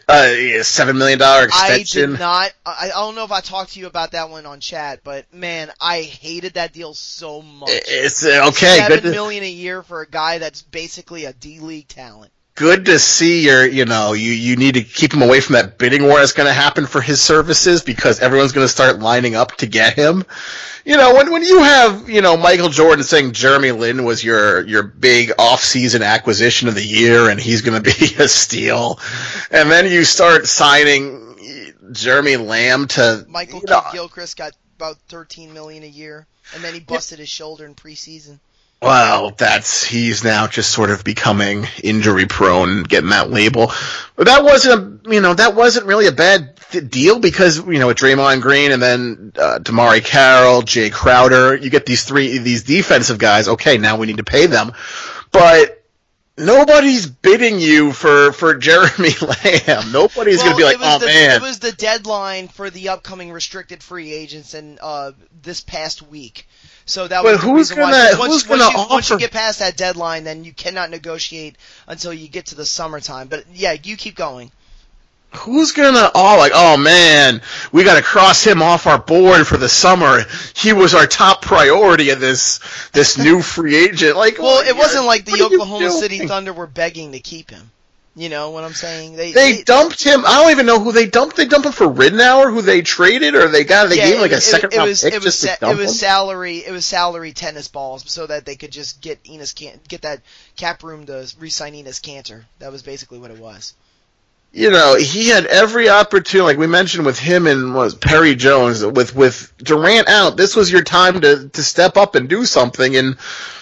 a seven million dollar extension. I did not. I, I don't know if I talked to you about that one on chat, but man, I hated that deal so much. It's okay. Seven good million to, a year for a guy that's basically a D League talent. Good to see your, you know, you, you need to keep him away from that bidding war that's going to happen for his services because everyone's going to start lining up to get him. You know, when when you have, you know, Michael Jordan saying Jeremy Lin was your, your big off-season acquisition of the year and he's going to be a steal, and then you start signing Jeremy Lamb to... Michael you know, Gilchrist got about thirteen million dollars a year, and then he busted his shoulder in preseason. Well, that's he's now just sort of becoming injury prone, getting that label. But that wasn't, a, you know, that wasn't really a bad th- deal because you know with Draymond Green and then uh, Damari Carroll, Jay Crowder, you get these three these defensive guys. Okay, now we need to pay them, but nobody's bidding you for, for Jeremy Lamb. Nobody's well, going to be like, oh the, man. It was the deadline for the upcoming restricted free agents in uh, this past week. So that but was the who's reason gonna, why. Who's once, gonna once, you, offer? once you get past that deadline, then you cannot negotiate until you get to the summertime. But yeah, you keep going. Who's gonna, oh, like, oh man, we gotta cross him off our board for the summer. He was our top priority of this, this new free agent. Like, well, it wasn't like the Oklahoma doing? City Thunder were begging to keep him. You know what I'm saying? They, they, they dumped him. I don't even know who they dumped. They dumped him for Ridnour, who they traded, or they got, they yeah, gave him like it, a second it, round it was, pick it was, just sa- to dump It was him? salary, it was salary tennis balls so that they could just get Enes Can- get that cap room to re-sign Enes Kanter. That was basically what it was. You know, he had every opportunity, like we mentioned with him and was Perry Jones, with, with Durant out, this was your time to, to step up and do something, and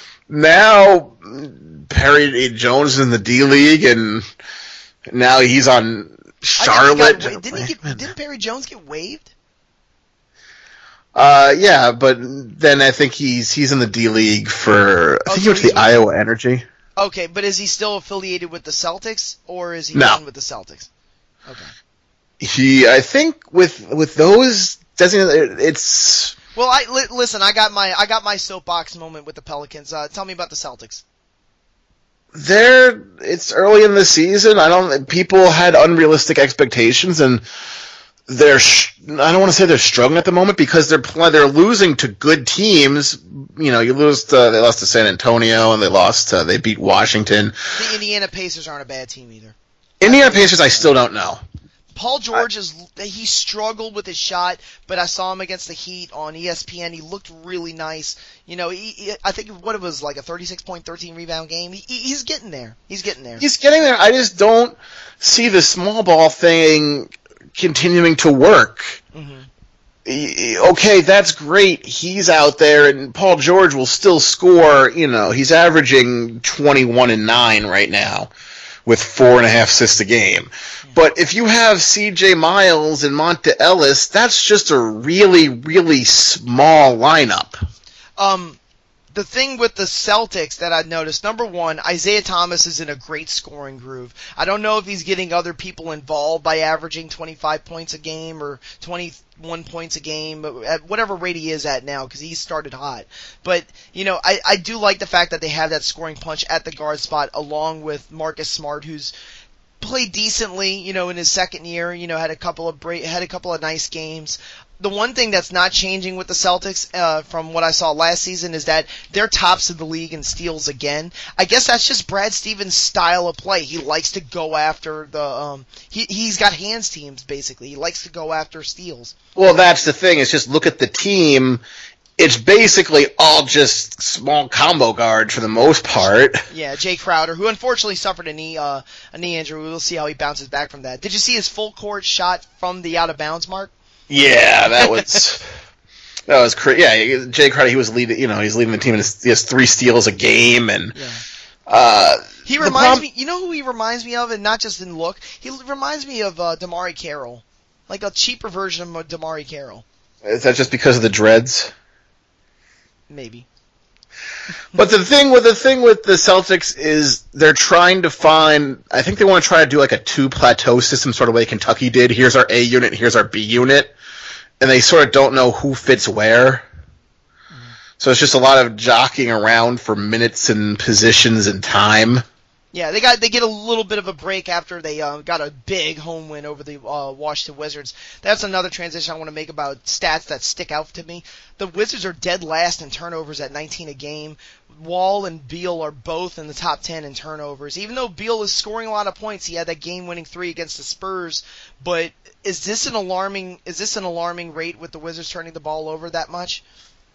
now Perry Jones is in the D League, and now he's on Charlotte. Got, didn't, he get, didn't Perry Jones get waived? Uh, yeah, but then I think he's he's in the D League for. I Oh, think he so went to the he's- Iowa Energy. Okay, but is he still affiliated with the Celtics, or is he No. done with the Celtics? Okay. He, I think, with with those designated, it's. Well, I li- listen. I got my I got my soapbox moment with the Pelicans. Uh, tell me about the Celtics. They're, it's early in the season. I don't, people had unrealistic expectations, and they're, sh- I don't want to say they're struggling at the moment because they're pl- they're losing to good teams. You know, you lose to, they lost to San Antonio, and they lost to, they beat Washington. The Indiana Pacers aren't a bad team either. Indiana Pacers, I still don't know. Paul George is he struggled with his shot, but I saw him against the Heat on E S P N. He looked really nice. You know, he, he, I think what it was like a thirty-six point, thirteen rebound game. He, he's getting there. He's getting there. He's getting there. I just don't see the small ball thing continuing to work. Mm-hmm. Okay, that's great. He's out there, and Paul George will still score. You know, he's averaging twenty-one and nine right now, with four and a half assists a game. But if you have C J Miles and Monta Ellis, that's just a really, really small lineup. Um, the thing with the Celtics that I noticed, number one, Isaiah Thomas is in a great scoring groove. I don't know if he's getting other people involved by averaging twenty-five points a game or twenty-one points a game, at whatever rate he is at now, because he started hot. But, you know, I, I do like the fact that they have that scoring punch at the guard spot along with Marcus Smart, who's played decently, you know, in his second year, you know, had a couple of bra- had a couple of nice games. The one thing that's not changing with the Celtics uh, from what I saw last season is that they're tops of the league in steals again. I guess that's just Brad Stevens' style of play. He likes to go after the um he he's got hands teams basically. He likes to go after steals. Well, that's the thing. It's just look at the team. It's basically all just small combo guards for the most part. Yeah, Jay Crowder, who unfortunately suffered a knee uh, a knee injury. We'll see how he bounces back from that. Did you see his full court shot from the out of bounds mark? Yeah, that was that was crazy. Yeah, Jay Crowder, he was leading. You know, he's leading the team, and he has three steals a game, and Yeah. uh, He the reminds prob- me. You know who he reminds me of, and not just in look. He reminds me of uh, Damari Carroll, like a cheaper version of Damari Carroll, Is that just because of the dreads? maybe. But the thing with the thing with the Celtics is they're trying to find. I think they want to try to do like a two plateau system, sort of way Kentucky did. Here's our A unit, here's our B unit, and they sort of don't know who fits where. So it's just a lot of jockeying around for minutes and positions and time. Yeah, they got they get a little bit of a break after they uh, got a big home win over the uh, Washington Wizards. That's another transition I want to make about stats that stick out to me. The Wizards are dead last in turnovers at nineteen a game. Wall and Beal are both in the top ten in turnovers. Even though Beal is scoring a lot of points, he had that game-winning three against the Spurs. But is this an alarming is this an alarming rate with the Wizards turning the ball over that much?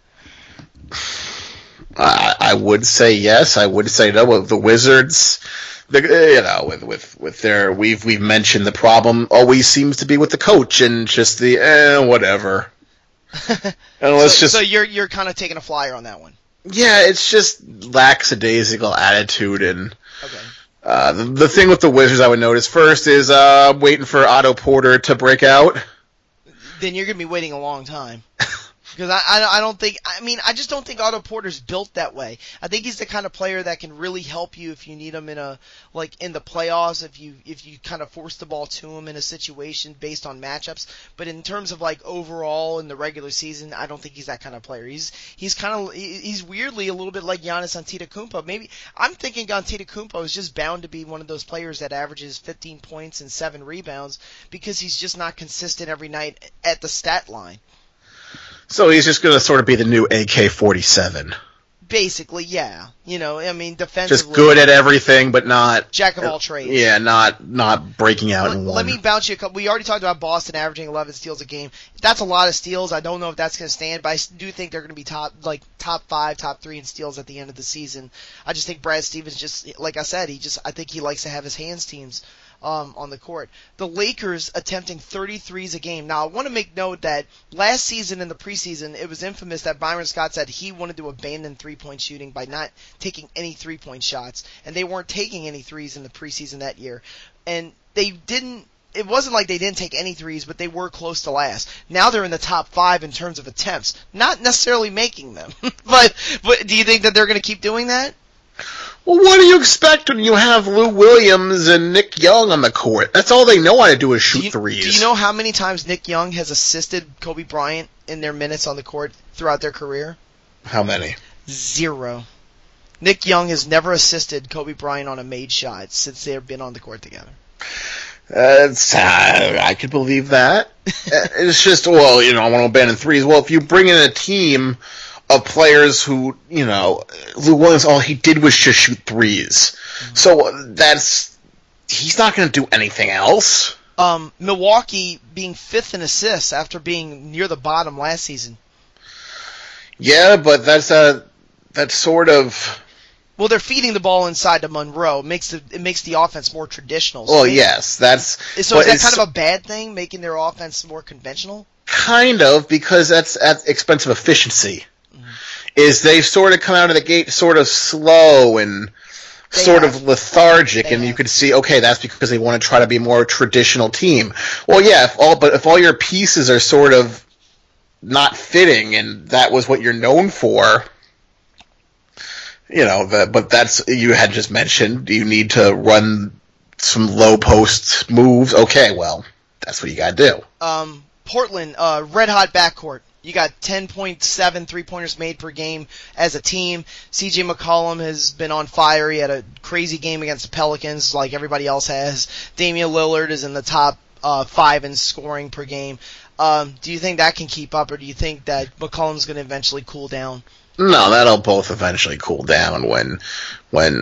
I, I would say yes. I would say no. With the Wizards, the, you know, with, with, with their, we've we've mentioned the problem always seems to be with the coach and just the eh, whatever. And let's so, just so you're you're kind of taking a flyer on that one. yeah, it's just lackadaisical attitude and. Okay. Uh, the, the thing with the Wizards I would notice first is uh, waiting for Otto Porter to break out. Then you're gonna be waiting a long time. Because I, I, I don't think, I mean, I just don't think Otto Porter's built that way. I think he's the kind of player that can really help you if you need him in a, like, in the playoffs, if you, if you kind of force the ball to him in a situation based on matchups. But in terms of, like, overall in the regular season, I don't think he's that kind of player. He's, he's kind of, he's weirdly a little bit like Giannis Antetokounmpo. Maybe, I'm thinking Antetokounmpo is just bound to be one of those players that averages fifteen points and seven rebounds because he's just not consistent every night at the stat line. So he's just going to sort of be the new A K forty-seven. Basically, yeah. You know, I mean, defensively. Just good at everything, but not Jack of all trades. Yeah, not not breaking out Let, in one. let me bounce you a couple. We already talked about Boston averaging eleven steals a game. That's a lot of steals. I don't know if that's going to stand, but I do think they're going to be top, like top five, top three in steals at the end of the season. I just think Brad Stevens just, like I said, he just, I think he likes to have his hands teams um, on the court. The Lakers attempting thirty-threes a game. Now, I want to make note that last season in the preseason, it was infamous that Byron Scott said he wanted to abandon three-point shooting by not taking any three-point shots, and they weren't taking any threes in the preseason that year. And they didn't it wasn't like they didn't take any threes, but they were close to last. Now they're in the top five in terms of attempts, not necessarily making them. but, but do you think that they're going to keep doing that? Well, what do you expect when you have Lou Williams and Nick Young on the court? That's all they know how to do is shoot do you, threes. Do you know how many times Nick Young has assisted Kobe Bryant in their minutes on the court throughout their career? How many? Zero. Nick Young has never assisted Kobe Bryant on a made shot since they've been on the court together. Uh, I could believe that. It's just, well, you know, I want to abandon threes. Well, if you bring in a team of players who, you know, Lou Williams, all he did was just shoot threes. Mm-hmm. So that's, he's not going to do anything else. Um, Milwaukee being fifth in assists after being near the bottom last season. Yeah, but that's a, that's sort of... Well, they're feeding the ball inside to Monroe. It makes the it makes the offense more traditional. So well, maybe, yes, that's. So is that kind of a bad thing, making their offense more conventional? Kind of, because that's at the expense of efficiency. Mm-hmm. Is they sort of come out of the gate sort of slow and they sort have. of lethargic, they and have. you could see, okay, that's because they want to try to be a more traditional team. Well, yeah, if all but if all your pieces are sort of not fitting, and that was what you're known for. You know, the, but that's, you had just mentioned, you need to run some low post moves. Okay, well, that's what you gotta do. Um, Portland, uh, red hot backcourt. You got ten point seven three-pointers made per game as a team. C J McCollum has been on fire. He had a crazy game against the Pelicans like everybody else has. Damian Lillard is in the top uh, five in scoring per game. Um, do you think that can keep up, or do you think that McCollum's going to eventually cool down? No, that'll both eventually cool down when, when,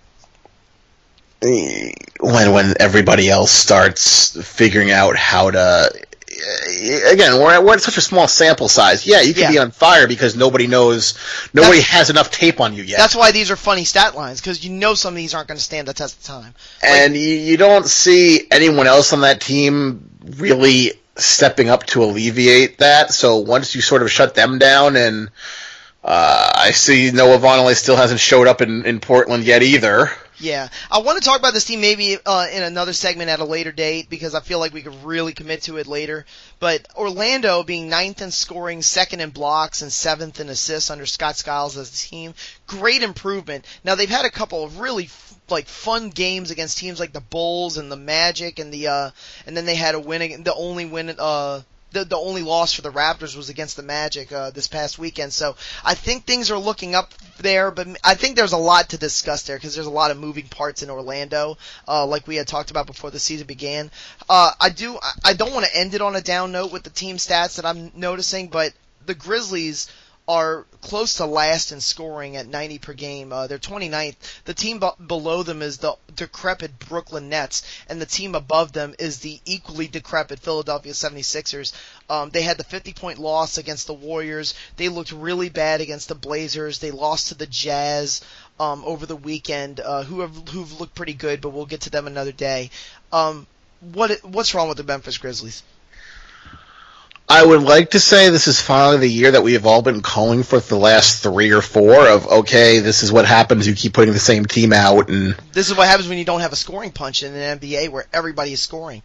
when, when everybody else starts figuring out how to. Again, we're at, we're at such a small sample size. Yeah, you can yeah. be on fire because nobody knows, nobody that's, has enough tape on you yet. That's why these are funny stat lines, because you know some of these aren't going to stand the test of time. And like, you, you don't see anyone else on that team really stepping up to alleviate that. So once you sort of shut them down and. Uh, I see Noah Vonleh still hasn't showed up in, in Portland yet either. Yeah. I want to talk about this team maybe uh, in another segment at a later date because I feel like we could really commit to it later. But Orlando being ninth in scoring, second in blocks, and seventh in assists under Scott Skiles as a team. Great improvement. Now, they've had a couple of really like fun games against teams like the Bulls and the Magic and the uh, and then they had a win, the only win uh The, the only loss for the Raptors was against the Magic uh, this past weekend. So I think things are looking up there, but I think there's a lot to discuss there because there's a lot of moving parts in Orlando, uh, like we had talked about before the season began. Uh, I do. I don't want to end it on a down note with the team stats that I'm noticing, but the Grizzlies are close to last in scoring at ninety per game. Uh, they're twenty-ninth. The team b- below them is the decrepit Brooklyn Nets, and the team above them is the equally decrepit Philadelphia seventy-sixers. Um, they had the fifty-point loss against the Warriors. They looked really bad against the Blazers. They lost to the Jazz um, over the weekend, uh, who have who've looked pretty good, but we'll get to them another day. Um, what what's wrong with the Memphis Grizzlies? I would like to say this is finally the year that we have all been calling for the last three or four of, okay, this is what happens, you keep putting the same team out. And this is what happens when you don't have a scoring punch in an N B A where everybody is scoring.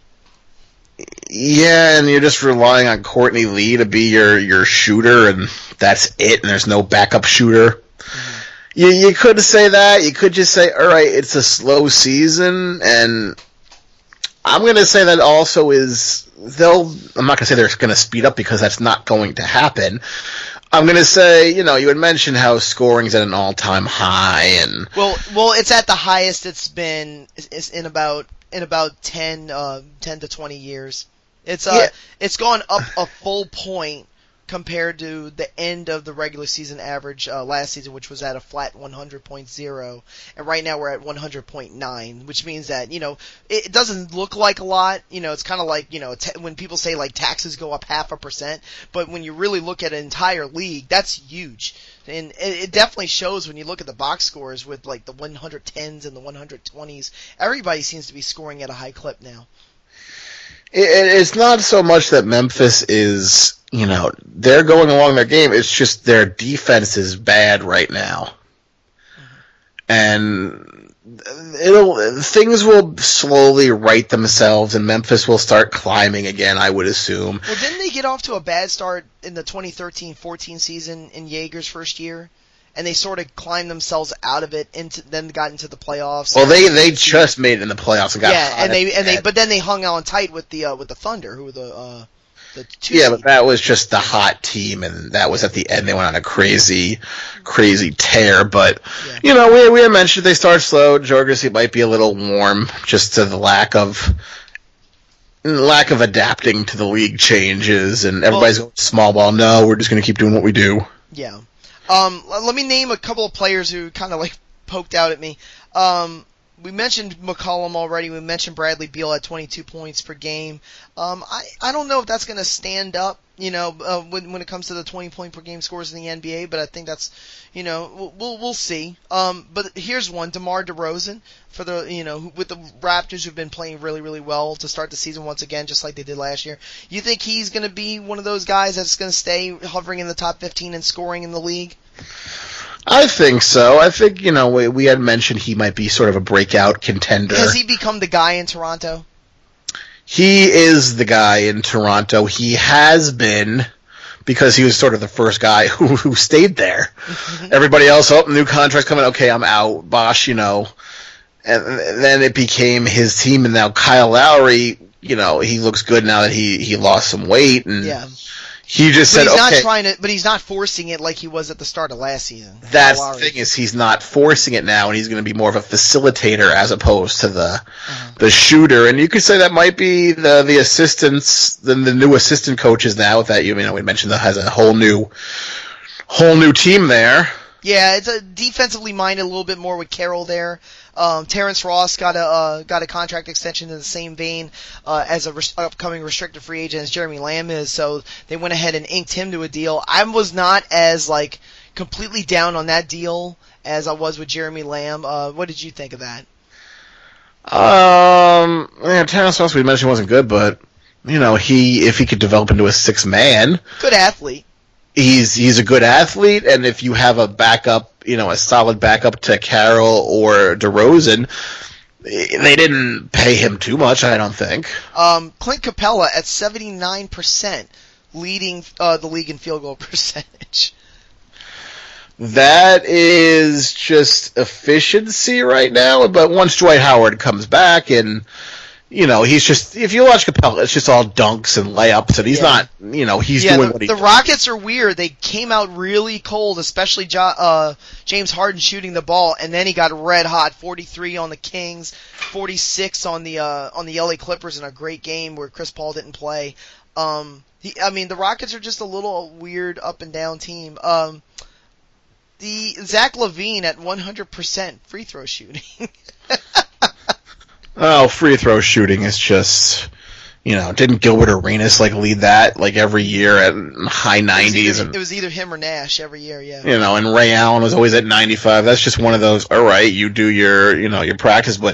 Yeah, and you're just relying on Courtney Lee to be your, your shooter, and that's it, and there's no backup shooter. Mm-hmm. You, you could say that. You could just say, all right, it's a slow season, and I'm going to say that also is they'll. I'm not going to say they're going to speed up because that's not going to happen. I'm going to say, you know, you had mentioned how scoring's at an all-time high, and well, well, it's at the highest it's been it's in about in about ten, uh, ten to twenty years. It's uh, yeah. it's gone up a full point compared to the end of the regular season average uh, last season, which was at a flat one hundred point oh, and right now we're at one hundred point nine, which means that, you know, it, it doesn't look like a lot. You know, it's kind of like, you know, t- when people say, like, taxes go up half a percent, but when you really look at an entire league, that's huge. And it, it definitely shows when you look at the box scores with, like, the one hundred tens and the one hundred twenties. Everybody seems to be scoring at a high clip now. It, it's not so much that Memphis is... You know, they're going along their game. It's just their defense is bad right now. Mm-hmm. And it'll things will slowly right themselves, and Memphis will start climbing again, I would assume. Well, didn't they get off to a bad start in the twenty thirteen fourteen season in Jaeger's first year? And they sort of climbed themselves out of it, into then got into the playoffs. Well, they they just made it in the playoffs and got yeah, and they and bad. they but then they hung on tight with the uh, with the Thunder, who were the uh, the two. Yeah, seed. but that was just the hot team, and that was at the end. They went on a crazy, crazy tear. But Yeah. you know, we we had mentioned they start slow. Jorgensen might be a little warm just to the lack of lack of adapting to the league changes, and everybody's Well- going small ball. No, we're just going to keep doing what we do. Yeah. Um, l- let me name a couple of players who kind of like poked out at me. Um, we mentioned McCollum already. We mentioned Bradley Beal at twenty-two points per game. Um, I, I don't know if that's going to stand up, you know, uh, when when it comes to the twenty point per game scores in the N B A. But I think that's, you know, we'll we'll, we'll see. Um, but here's one: DeMar DeRozan for the, you know, who- with the Raptors who've been playing really really well to start the season once again, just like they did last year. You think he's going to be one of those guys that's going to stay hovering in the top fifteen and scoring in the league? I think so. I think, you know, we, we had mentioned he might be sort of a breakout contender. Has he become the guy in Toronto? He is the guy in Toronto. He has been, because he was sort of the first guy who, who stayed there. Everybody else, oh, new contract coming, okay, I'm out. Bosh, you know. And then it became his team, and now Kyle Lowry, you know, he looks good now that he, he lost some weight, and Yeah. he just But said, he's not okay. trying to, but he's not forcing it like he was at the start of last season. That's Kyle the Lowry. thing, is he's not forcing it now, and he's going to be more of a facilitator as opposed to the Uh-huh. the shooter. And you could say that might be the the assistants, the, the new assistant coaches now. With that, you know, we mentioned that has a whole new whole new team there. Yeah, it's a defensively minded a little bit more with Carroll there. Um, Terrence Ross got a uh, got a contract extension in the same vein uh, as a res- upcoming restricted free agent as Jeremy Lamb is, so they went ahead and inked him to a deal. I was not as like completely down on that deal as I was with Jeremy Lamb. Uh, what did you think of that? Um, yeah, Terrence Ross we mentioned wasn't good, but you know, he if he could develop into a six man, Good athlete. he's he's a good athlete, and if you have a backup, you know, a solid backup to Carroll or DeRozan, they didn't pay him too much, I don't think. Um, Clint Capella at seventy-nine percent, leading uh, the league in field goal percentage. That is just efficiency right now, but once Dwight Howard comes back and, you know, he's just, if you watch Capella, it's just all dunks and layups, and he's Yeah. not, you know, he's yeah, doing the, what he the does. Rockets are weird. They came out really cold, especially jo- uh, James Harden shooting the ball, and then he got red hot. forty-three on the Kings, forty-six on the uh, on the L A Clippers in a great game where Chris Paul didn't play. Um, he, I mean, the Rockets are just a little weird up and down team. Um, the Zach LaVine at one hundred percent free throw shooting. Oh, free throw shooting is just, you know, didn't Gilbert Arenas like lead that like every year at high It was, nineties, either, and it was either him or Nash every year. Yeah. you know, and Ray Allen was always at ninety-five. That's just one of those. All right, you do your, you know, your practice, but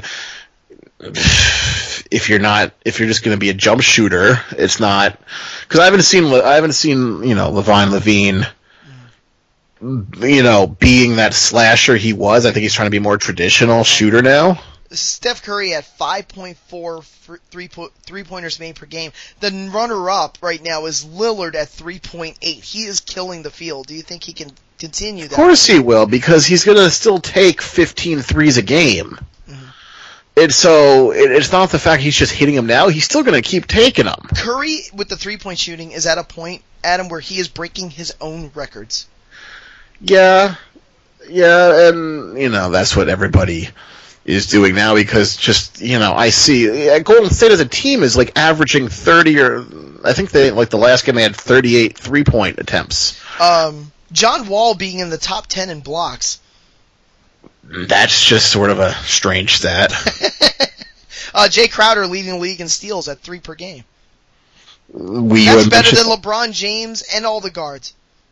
if you're not, if you're just going to be a jump shooter, it's not. Because I haven't seen, I haven't seen, you know, Levine Levine, you know, being that slasher he was. I think he's trying to be more traditional shooter now. Steph Curry at five point four three po- three-pointers made per game. The runner-up right now is Lillard at three point eight. He is killing the field. Do you think he can continue that? Of course he will, because he's going to still take fifteen threes a game. Mhm. And so it, it's not the fact he's just hitting them now. He's still going to keep taking them. Curry with the three-point shooting is at a point, Adam, where he is breaking his own records. Yeah, yeah, and, you know, that's what everybody is doing now, because just, you know, I see uh, Golden State as a team is like averaging thirty, or I think they, like the last game they had thirty-eight three-point attempts. Um, John Wall being in the top ten in blocks. That's just sort of a strange stat. uh, Jay Crowder leading the league in steals at three per game. We That's had better mentioned- than LeBron James and all the guards.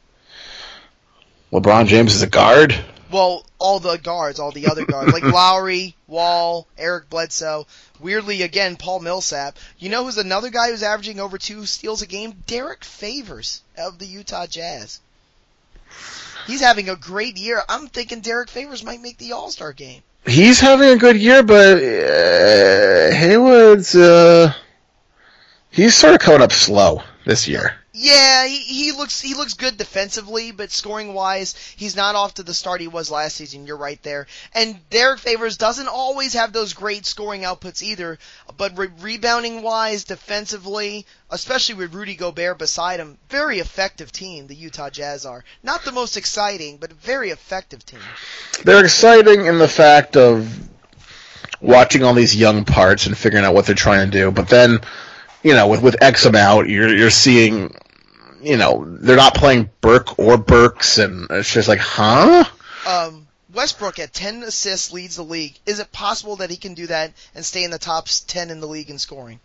LeBron James is a guard? Well, all the guards, all the other guards, like Lowry, Wall, Eric Bledsoe. Weirdly, again, Paul Millsap. You know who's another guy who's averaging over two steals a game? Derek Favors of the Utah Jazz. He's having a great year. I'm thinking Derek Favors might make the All-Star game. He's having a good year, but uh, Haywood's uh, he's sort of coming up slow this year. Yeah, he, he looks he looks good defensively, but scoring wise, he's not off to the start he was last season. You're right there. And Derek Favors doesn't always have those great scoring outputs either, but re- rebounding wise, defensively, especially with Rudy Gobert beside him, very effective team. The Utah Jazz are not the most exciting, but a very effective team. They're exciting in the fact of watching all these young parts and figuring out what they're trying to do, but then, you know, with with Exum out, you're you're seeing. You know, they're not playing Burke or Burks, and it's just like, huh? Um, Westbrook at ten assists leads the league. Is it possible that he can do that and stay in the top ten in the league in scoring?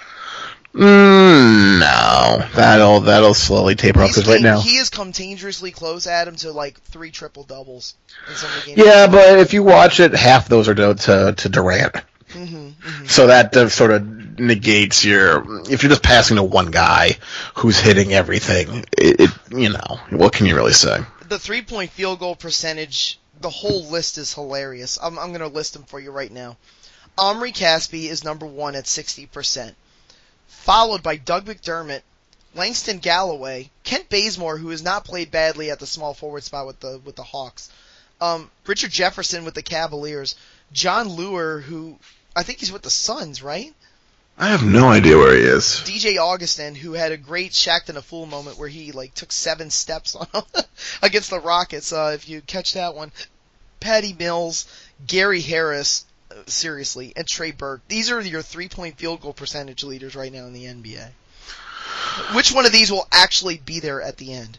Mm, no, that'll that'll slowly taper off because right now he has come dangerously close, Adam, to like three triple doubles in some of the games. Yeah, but if you watch it, half those are to to, to Durant. Mm-hmm, mm-hmm. So that uh, sort of negates your. If you're just passing to one guy who's hitting everything, it, it you know what can you really say? The three-point field goal percentage, the whole list is hilarious. I'm I'm going to list them for you right now. Omri Caspi is number one at sixty percent, followed by Doug McDermott, Langston Galloway, Kent Bazemore, who has not played badly at the small forward spot with the with the Hawks, um, Richard Jefferson with the Cavaliers, John Lure, who I think he's with the Suns, right? I have no idea where he is. D J Augustin, who had a great Shaqtin' a Fool moment where he like took seven steps on against the Rockets. Uh, if you catch that one, Patty Mills, Gary Harris, uh, seriously, and Trey Burke. These are your three-point field goal percentage leaders right now in the N B A. Which one of these will actually be there at the end?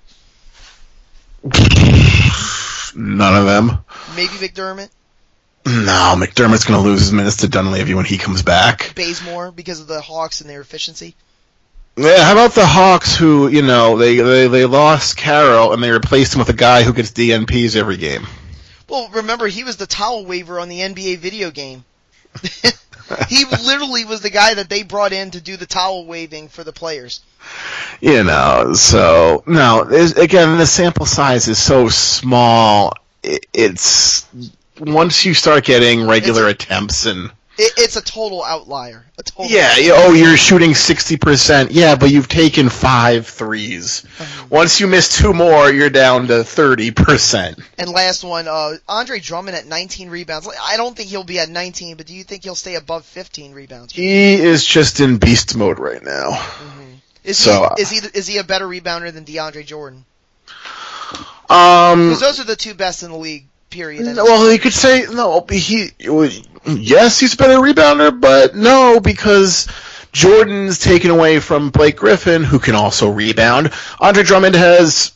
None of them. Maybe McDermott. No, McDermott's going to lose his minutes to Dunleavy when he comes back. Bazemore because of the Hawks and their efficiency. Yeah, how about the Hawks who, you know, they, they, they lost Carroll and they replaced him with a guy who gets D N Ps every game? Well, remember, he was the towel waver on the N B A video game. He literally was the guy that they brought in to do the towel waving for the players. You know, so, no, again, the sample size is so small, it, it's... Once you start getting regular it's, attempts and it, it's a total outlier. A total yeah, outlier. oh, you're shooting sixty percent. Yeah, but you've taken five threes. Um, Once you miss two more, you're down to thirty percent. And last one, uh, Andre Drummond at nineteen rebounds. I don't think he'll be at nineteen, but do you think he'll stay above fifteen rebounds? He is just in beast mode right now. Mm-hmm. Is so, he is he is he a better rebounder than DeAndre Jordan? Um, because those are the two best in the league. Period. Well, you could say no. He yes, he's a better rebounder, but no, because Jordan's taken away from Blake Griffin, who can also rebound. Andre Drummond has.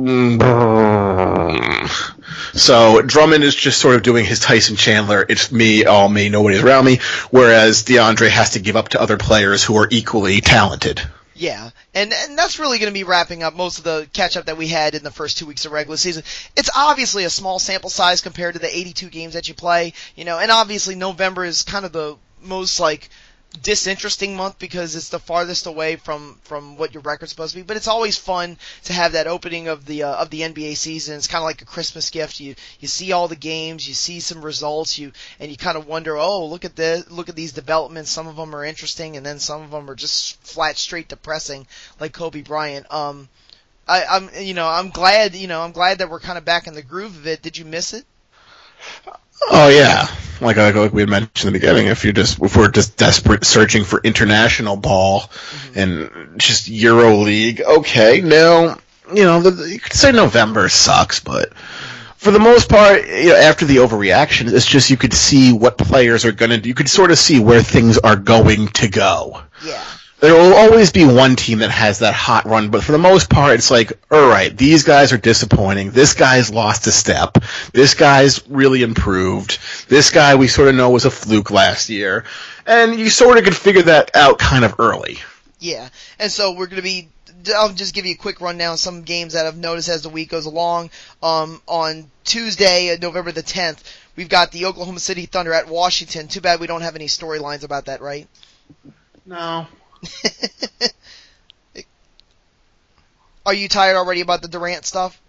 So Drummond is just sort of doing his Tyson Chandler, it's me, all me, nobody's around me, whereas DeAndre has to give up to other players who are equally talented. Yeah, and and that's really going to be wrapping up most of the catch-up that we had in the first two weeks of regular season. It's obviously a small sample size compared to the eighty-two games that you play, you know, and obviously November is kind of the most, like, disinteresting month because it's the farthest away from, from what your record's supposed to be. But it's always fun to have that opening of the uh, of the N B A season. It's kind of like a Christmas gift. You you see all the games, you see some results, you and you kind of wonder, oh, look at this, look at these developments. Some of them are interesting, and then some of them are just flat straight depressing, like Kobe Bryant. Um, I, I'm you know I'm glad you know I'm glad that we're kind of back in the groove of it. Did you miss it? Oh yeah, like like we had mentioned in the beginning, if you just if we're just desperate searching for international ball mm-hmm. and just Euro League, okay, now you know the, you could say November sucks, but for the most part, you know, after the overreaction, it's just you could see what players are gonna do. You could sort of see where things are going to go. Yeah. There will always be one team that has that hot run, but for the most part, it's like, all right, these guys are disappointing. This guy's lost a step. This guy's really improved. This guy we sort of know was a fluke last year. And you sort of could figure that out kind of early. Yeah, and so we're going to be I'll just give you a quick rundown of some games that I've noticed as the week goes along. Um, on Tuesday, November the tenth, we've got the Oklahoma City Thunder at Washington. Too bad we don't have any storylines about that, right? No. Are you tired already about the Durant stuff?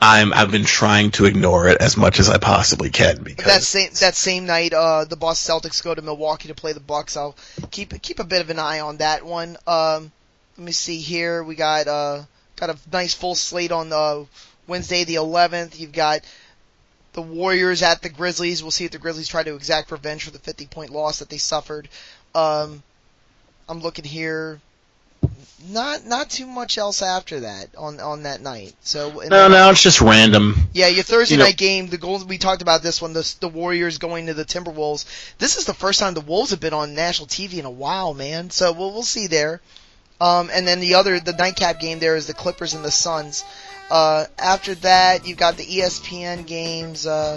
I'm I've been trying to ignore it as much as I possibly can because that same that same night, uh, the Boston Celtics go to Milwaukee to play the Bucks. I'll keep keep a bit of an eye on that one. Um, let me see here. We got uh got a nice full slate on uh, Wednesday the eleventh. You've got the Warriors at the Grizzlies. We'll see if the Grizzlies try to exact revenge for the fifty point loss that they suffered. Um, I'm looking here. Not not too much else after that on on that night. So no, no, it's just random. Yeah, your Thursday you know, night game, the goals we talked about this one, the the Warriors going to the Timberwolves. This is the first time the Wolves have been on national T V in a while, man. So we'll we'll see there. Um, and then the other the nightcap game there is the Clippers and the Suns. Uh, after that, you've got the E S P N games. Uh,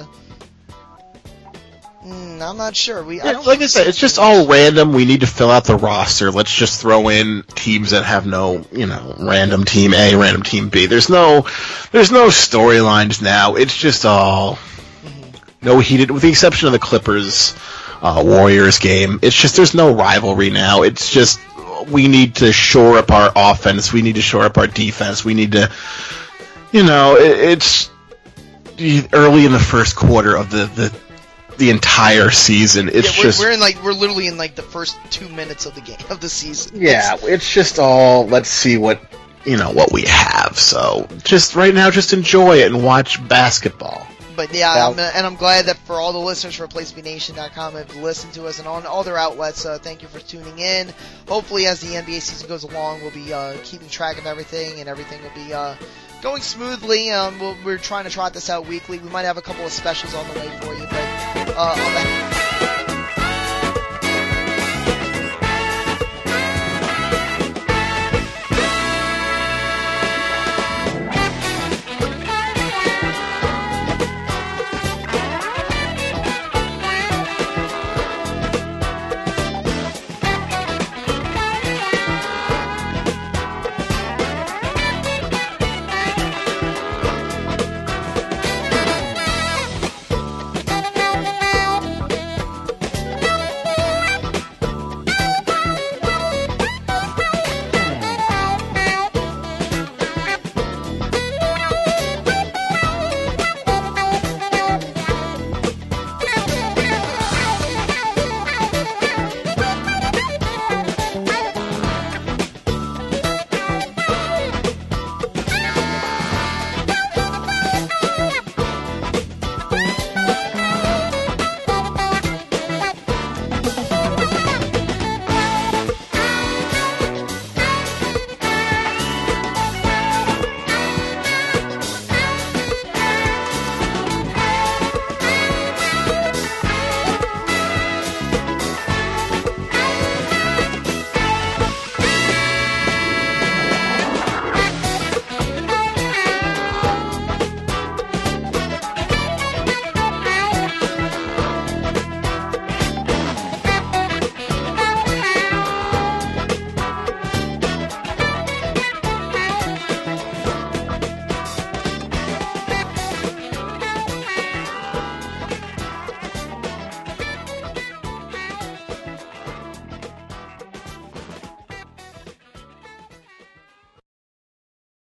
Mm, I'm not sure. We I don't like I said, it's just all random. We need to fill out the roster. Let's just throw in teams that have no, you know, random team A, random team B. There's no, there's no storylines now. It's just all mm-hmm. no heated, with the exception of the Clippers uh, Warriors game. It's just there's no rivalry now. It's just we need to shore up our offense. We need to shore up our defense. We need to, you know, it, it's early in the first quarter of the the. the entire season. It's yeah, we're, just we're in like we're literally in like the first two minutes of the game of the season. Yeah, it's, it's just all let's see what you know what we have. So just right now, just enjoy it and watch basketball. But yeah, I'm, and I'm glad that for all the listeners for place to be nation dot com have listened to us and on all their outlets. Uh, thank you for tuning in. Hopefully, as the N B A season goes along, we'll be uh, keeping track of everything and everything will be. Uh, Going smoothly. Um, we'll, we're trying to trot this out weekly. We might have a couple of specials on the way for you, but uh, on behalf